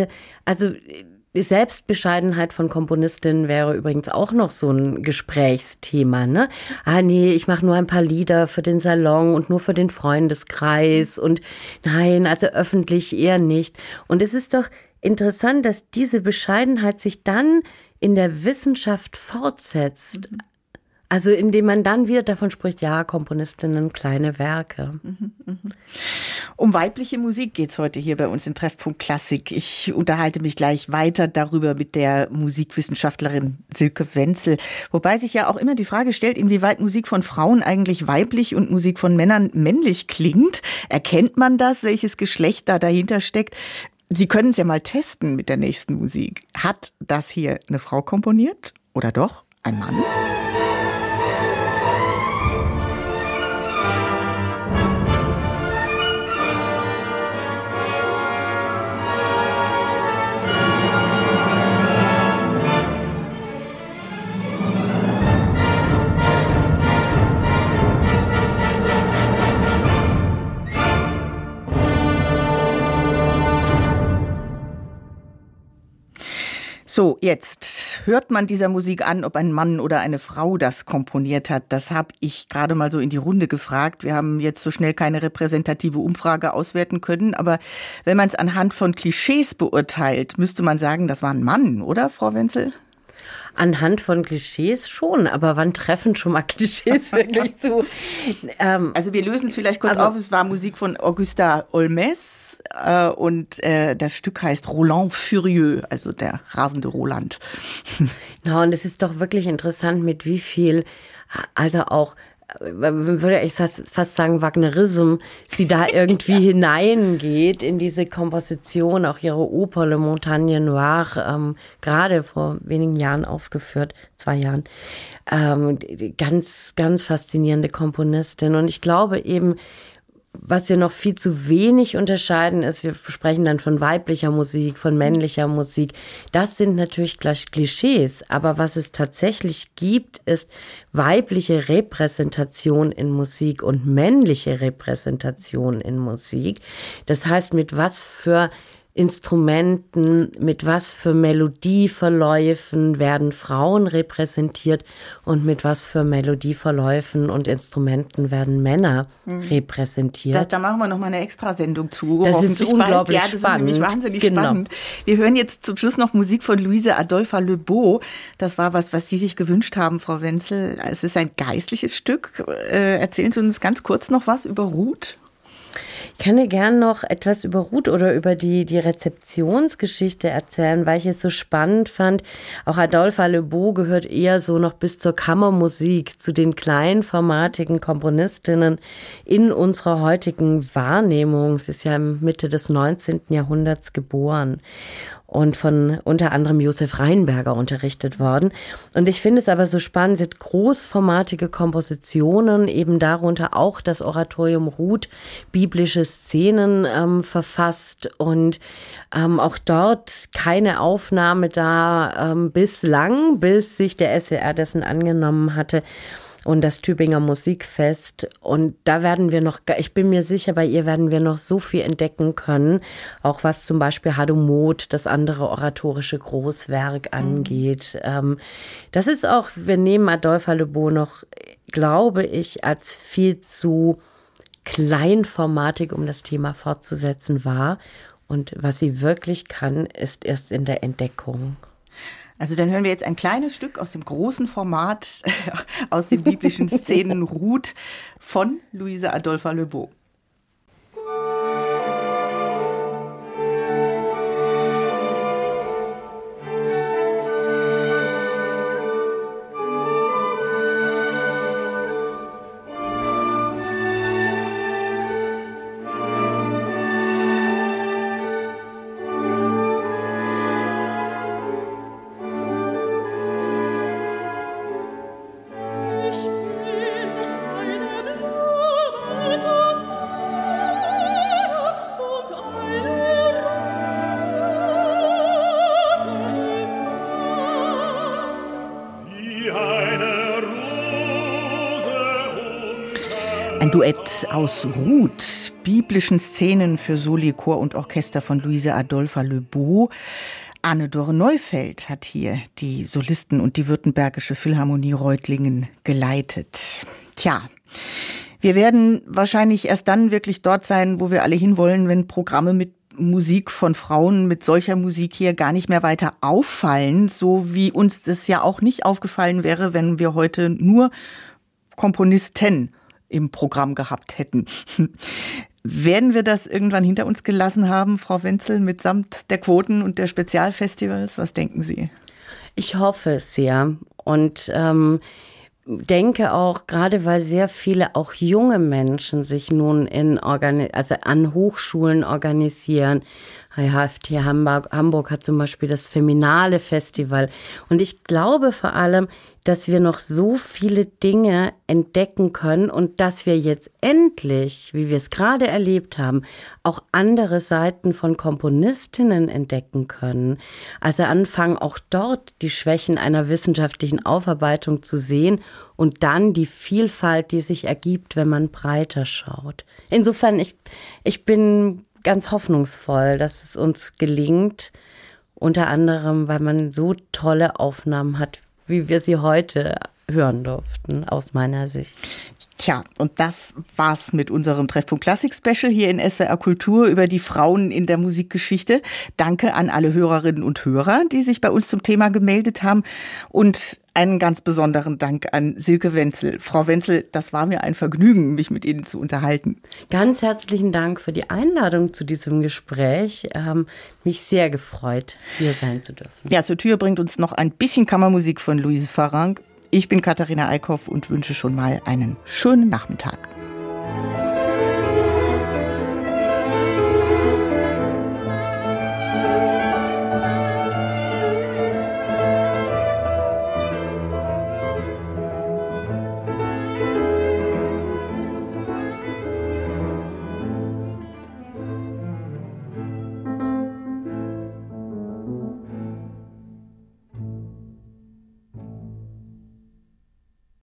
Selbstbescheidenheit von Komponistinnen wäre übrigens auch noch so ein Gesprächsthema, ne? Nee, ich mache nur ein paar Lieder für den Salon und nur für den Freundeskreis und nein, also öffentlich eher nicht. Und es ist doch interessant, dass diese Bescheidenheit sich dann in der Wissenschaft fortsetzt. Also indem man dann wieder davon spricht, ja, Komponistinnen, kleine Werke. Um weibliche Musik geht's heute hier bei uns in Treffpunkt Klassik. Ich unterhalte mich gleich weiter darüber mit der Musikwissenschaftlerin Silke Wenzel. Wobei sich ja auch immer die Frage stellt, inwieweit Musik von Frauen eigentlich weiblich und Musik von Männern männlich klingt. Erkennt man das, welches Geschlecht da dahinter steckt? Sie können es ja mal testen mit der nächsten Musik. Hat das hier eine Frau komponiert? Oder doch ein Mann? So, jetzt hört man dieser Musik an, ob ein Mann oder eine Frau das komponiert hat. Das habe ich gerade mal so in die Runde gefragt. Wir haben jetzt so schnell keine repräsentative Umfrage auswerten können, aber wenn man es anhand von Klischees beurteilt, müsste man sagen, das war ein Mann, oder, Frau Wenzel? Anhand von Klischees schon, aber wann treffen schon mal Klischees wirklich zu? Also wir lösen es vielleicht kurz auf. Es war Musik von Augusta Olmès und das Stück heißt Roland Furieux, also der rasende Roland. Ja, und es ist doch wirklich interessant, mit wie viel, also auch, würde ich fast sagen, Wagnerism, sie da irgendwie hineingeht in diese Komposition, auch ihre Oper Le Montagne Noire, gerade vor wenigen Jahren aufgeführt, 2 Jahren. Ganz, ganz faszinierende Komponistin. Und ich glaube eben, was wir noch viel zu wenig unterscheiden ist, wir sprechen dann von weiblicher Musik, von männlicher Musik. Das sind natürlich gleich Klischees, aber was es tatsächlich gibt, ist weibliche Repräsentation in Musik und männliche Repräsentation in Musik. Das heißt, mit was für Instrumenten, mit was für Melodieverläufen werden Frauen repräsentiert und mit was für Melodieverläufen und Instrumenten werden Männer repräsentiert. Da machen wir noch mal eine Extrasendung zu. Das ist unglaublich spannend. Das ist nämlich wahnsinnig spannend. Wir hören jetzt zum Schluss noch Musik von Louise Adolpha Lebeau. Das war was Sie sich gewünscht haben, Frau Wenzel. Es ist ein geistliches Stück. Erzählen Sie uns ganz kurz noch was über Ruth. kann dir gern noch etwas über Ruth oder über die Rezeptionsgeschichte erzählen, weil ich es so spannend fand. Auch Adolphe Lebeau gehört eher so noch bis zur Kammermusik, zu den kleinformatigen Komponistinnen in unserer heutigen Wahrnehmung. Sie ist ja Mitte des 19. Jahrhunderts geboren und von unter anderem Josef Rheinberger unterrichtet worden. Und ich finde es aber so spannend, sie hat großformatige Kompositionen, eben darunter auch das Oratorium Ruth, biblische Szenen verfasst und auch dort keine Aufnahme da bislang, bis sich der SWR dessen angenommen hatte. Und das Tübinger Musikfest. Und da werden wir noch, ich bin mir sicher, bei ihr werden wir noch so viel entdecken können. Auch was zum Beispiel Hadumot, das andere oratorische Großwerk angeht. Das ist auch, wir nehmen Adolphe Lebeau noch, glaube ich, als viel zu kleinformatig, um das Thema fortzusetzen, wahr. Und was sie wirklich kann, ist erst in der Entdeckung. Also dann hören wir jetzt ein kleines Stück aus dem großen Format, aus den biblischen Szenen Ruth von Louise Adolphe Lebeau. Ein Duett aus Ruth, biblischen Szenen für Soli, Chor und Orchester von Louise Adolphe Lebeau. Anne-Dore Neufeld hat hier die Solisten und die Württembergische Philharmonie Reutlingen geleitet. Tja, wir werden wahrscheinlich erst dann wirklich dort sein, wo wir alle hinwollen, wenn Programme mit Musik von Frauen, mit solcher Musik hier gar nicht mehr weiter auffallen, so wie uns das ja auch nicht aufgefallen wäre, wenn wir heute nur Komponisten im Programm gehabt hätten. Werden wir das irgendwann hinter uns gelassen haben, Frau Wenzel, mitsamt der Quoten und der Spezialfestivals? Was denken Sie? Ich hoffe es sehr und denke auch, gerade weil sehr viele auch junge Menschen sich nun an Hochschulen organisieren. HFT Hamburg hat zum Beispiel das Feminale Festival. Und ich glaube vor allem, dass wir noch so viele Dinge entdecken können und dass wir jetzt endlich, wie wir es gerade erlebt haben, auch andere Seiten von Komponistinnen entdecken können. Also anfangen auch dort die Schwächen einer wissenschaftlichen Aufarbeitung zu sehen und dann die Vielfalt, die sich ergibt, wenn man breiter schaut. Insofern, ich bin ganz hoffnungsvoll, dass es uns gelingt, unter anderem, weil man so tolle Aufnahmen hat, wie wir sie heute hören durften, aus meiner Sicht. Tja, und das war's mit unserem Treffpunkt Klassik Special hier in SWR Kultur über die Frauen in der Musikgeschichte. Danke an alle Hörerinnen und Hörer, die sich bei uns zum Thema gemeldet haben. Und einen ganz besonderen Dank an Silke Wenzel. Frau Wenzel, das war mir ein Vergnügen, mich mit Ihnen zu unterhalten. Ganz herzlichen Dank für die Einladung zu diesem Gespräch. Mich sehr gefreut, hier sein zu dürfen. Ja, zur Tür bringt uns noch ein bisschen Kammermusik von Louise Farrenc. Ich bin Katharina Eickhoff und wünsche schon mal einen schönen Nachmittag.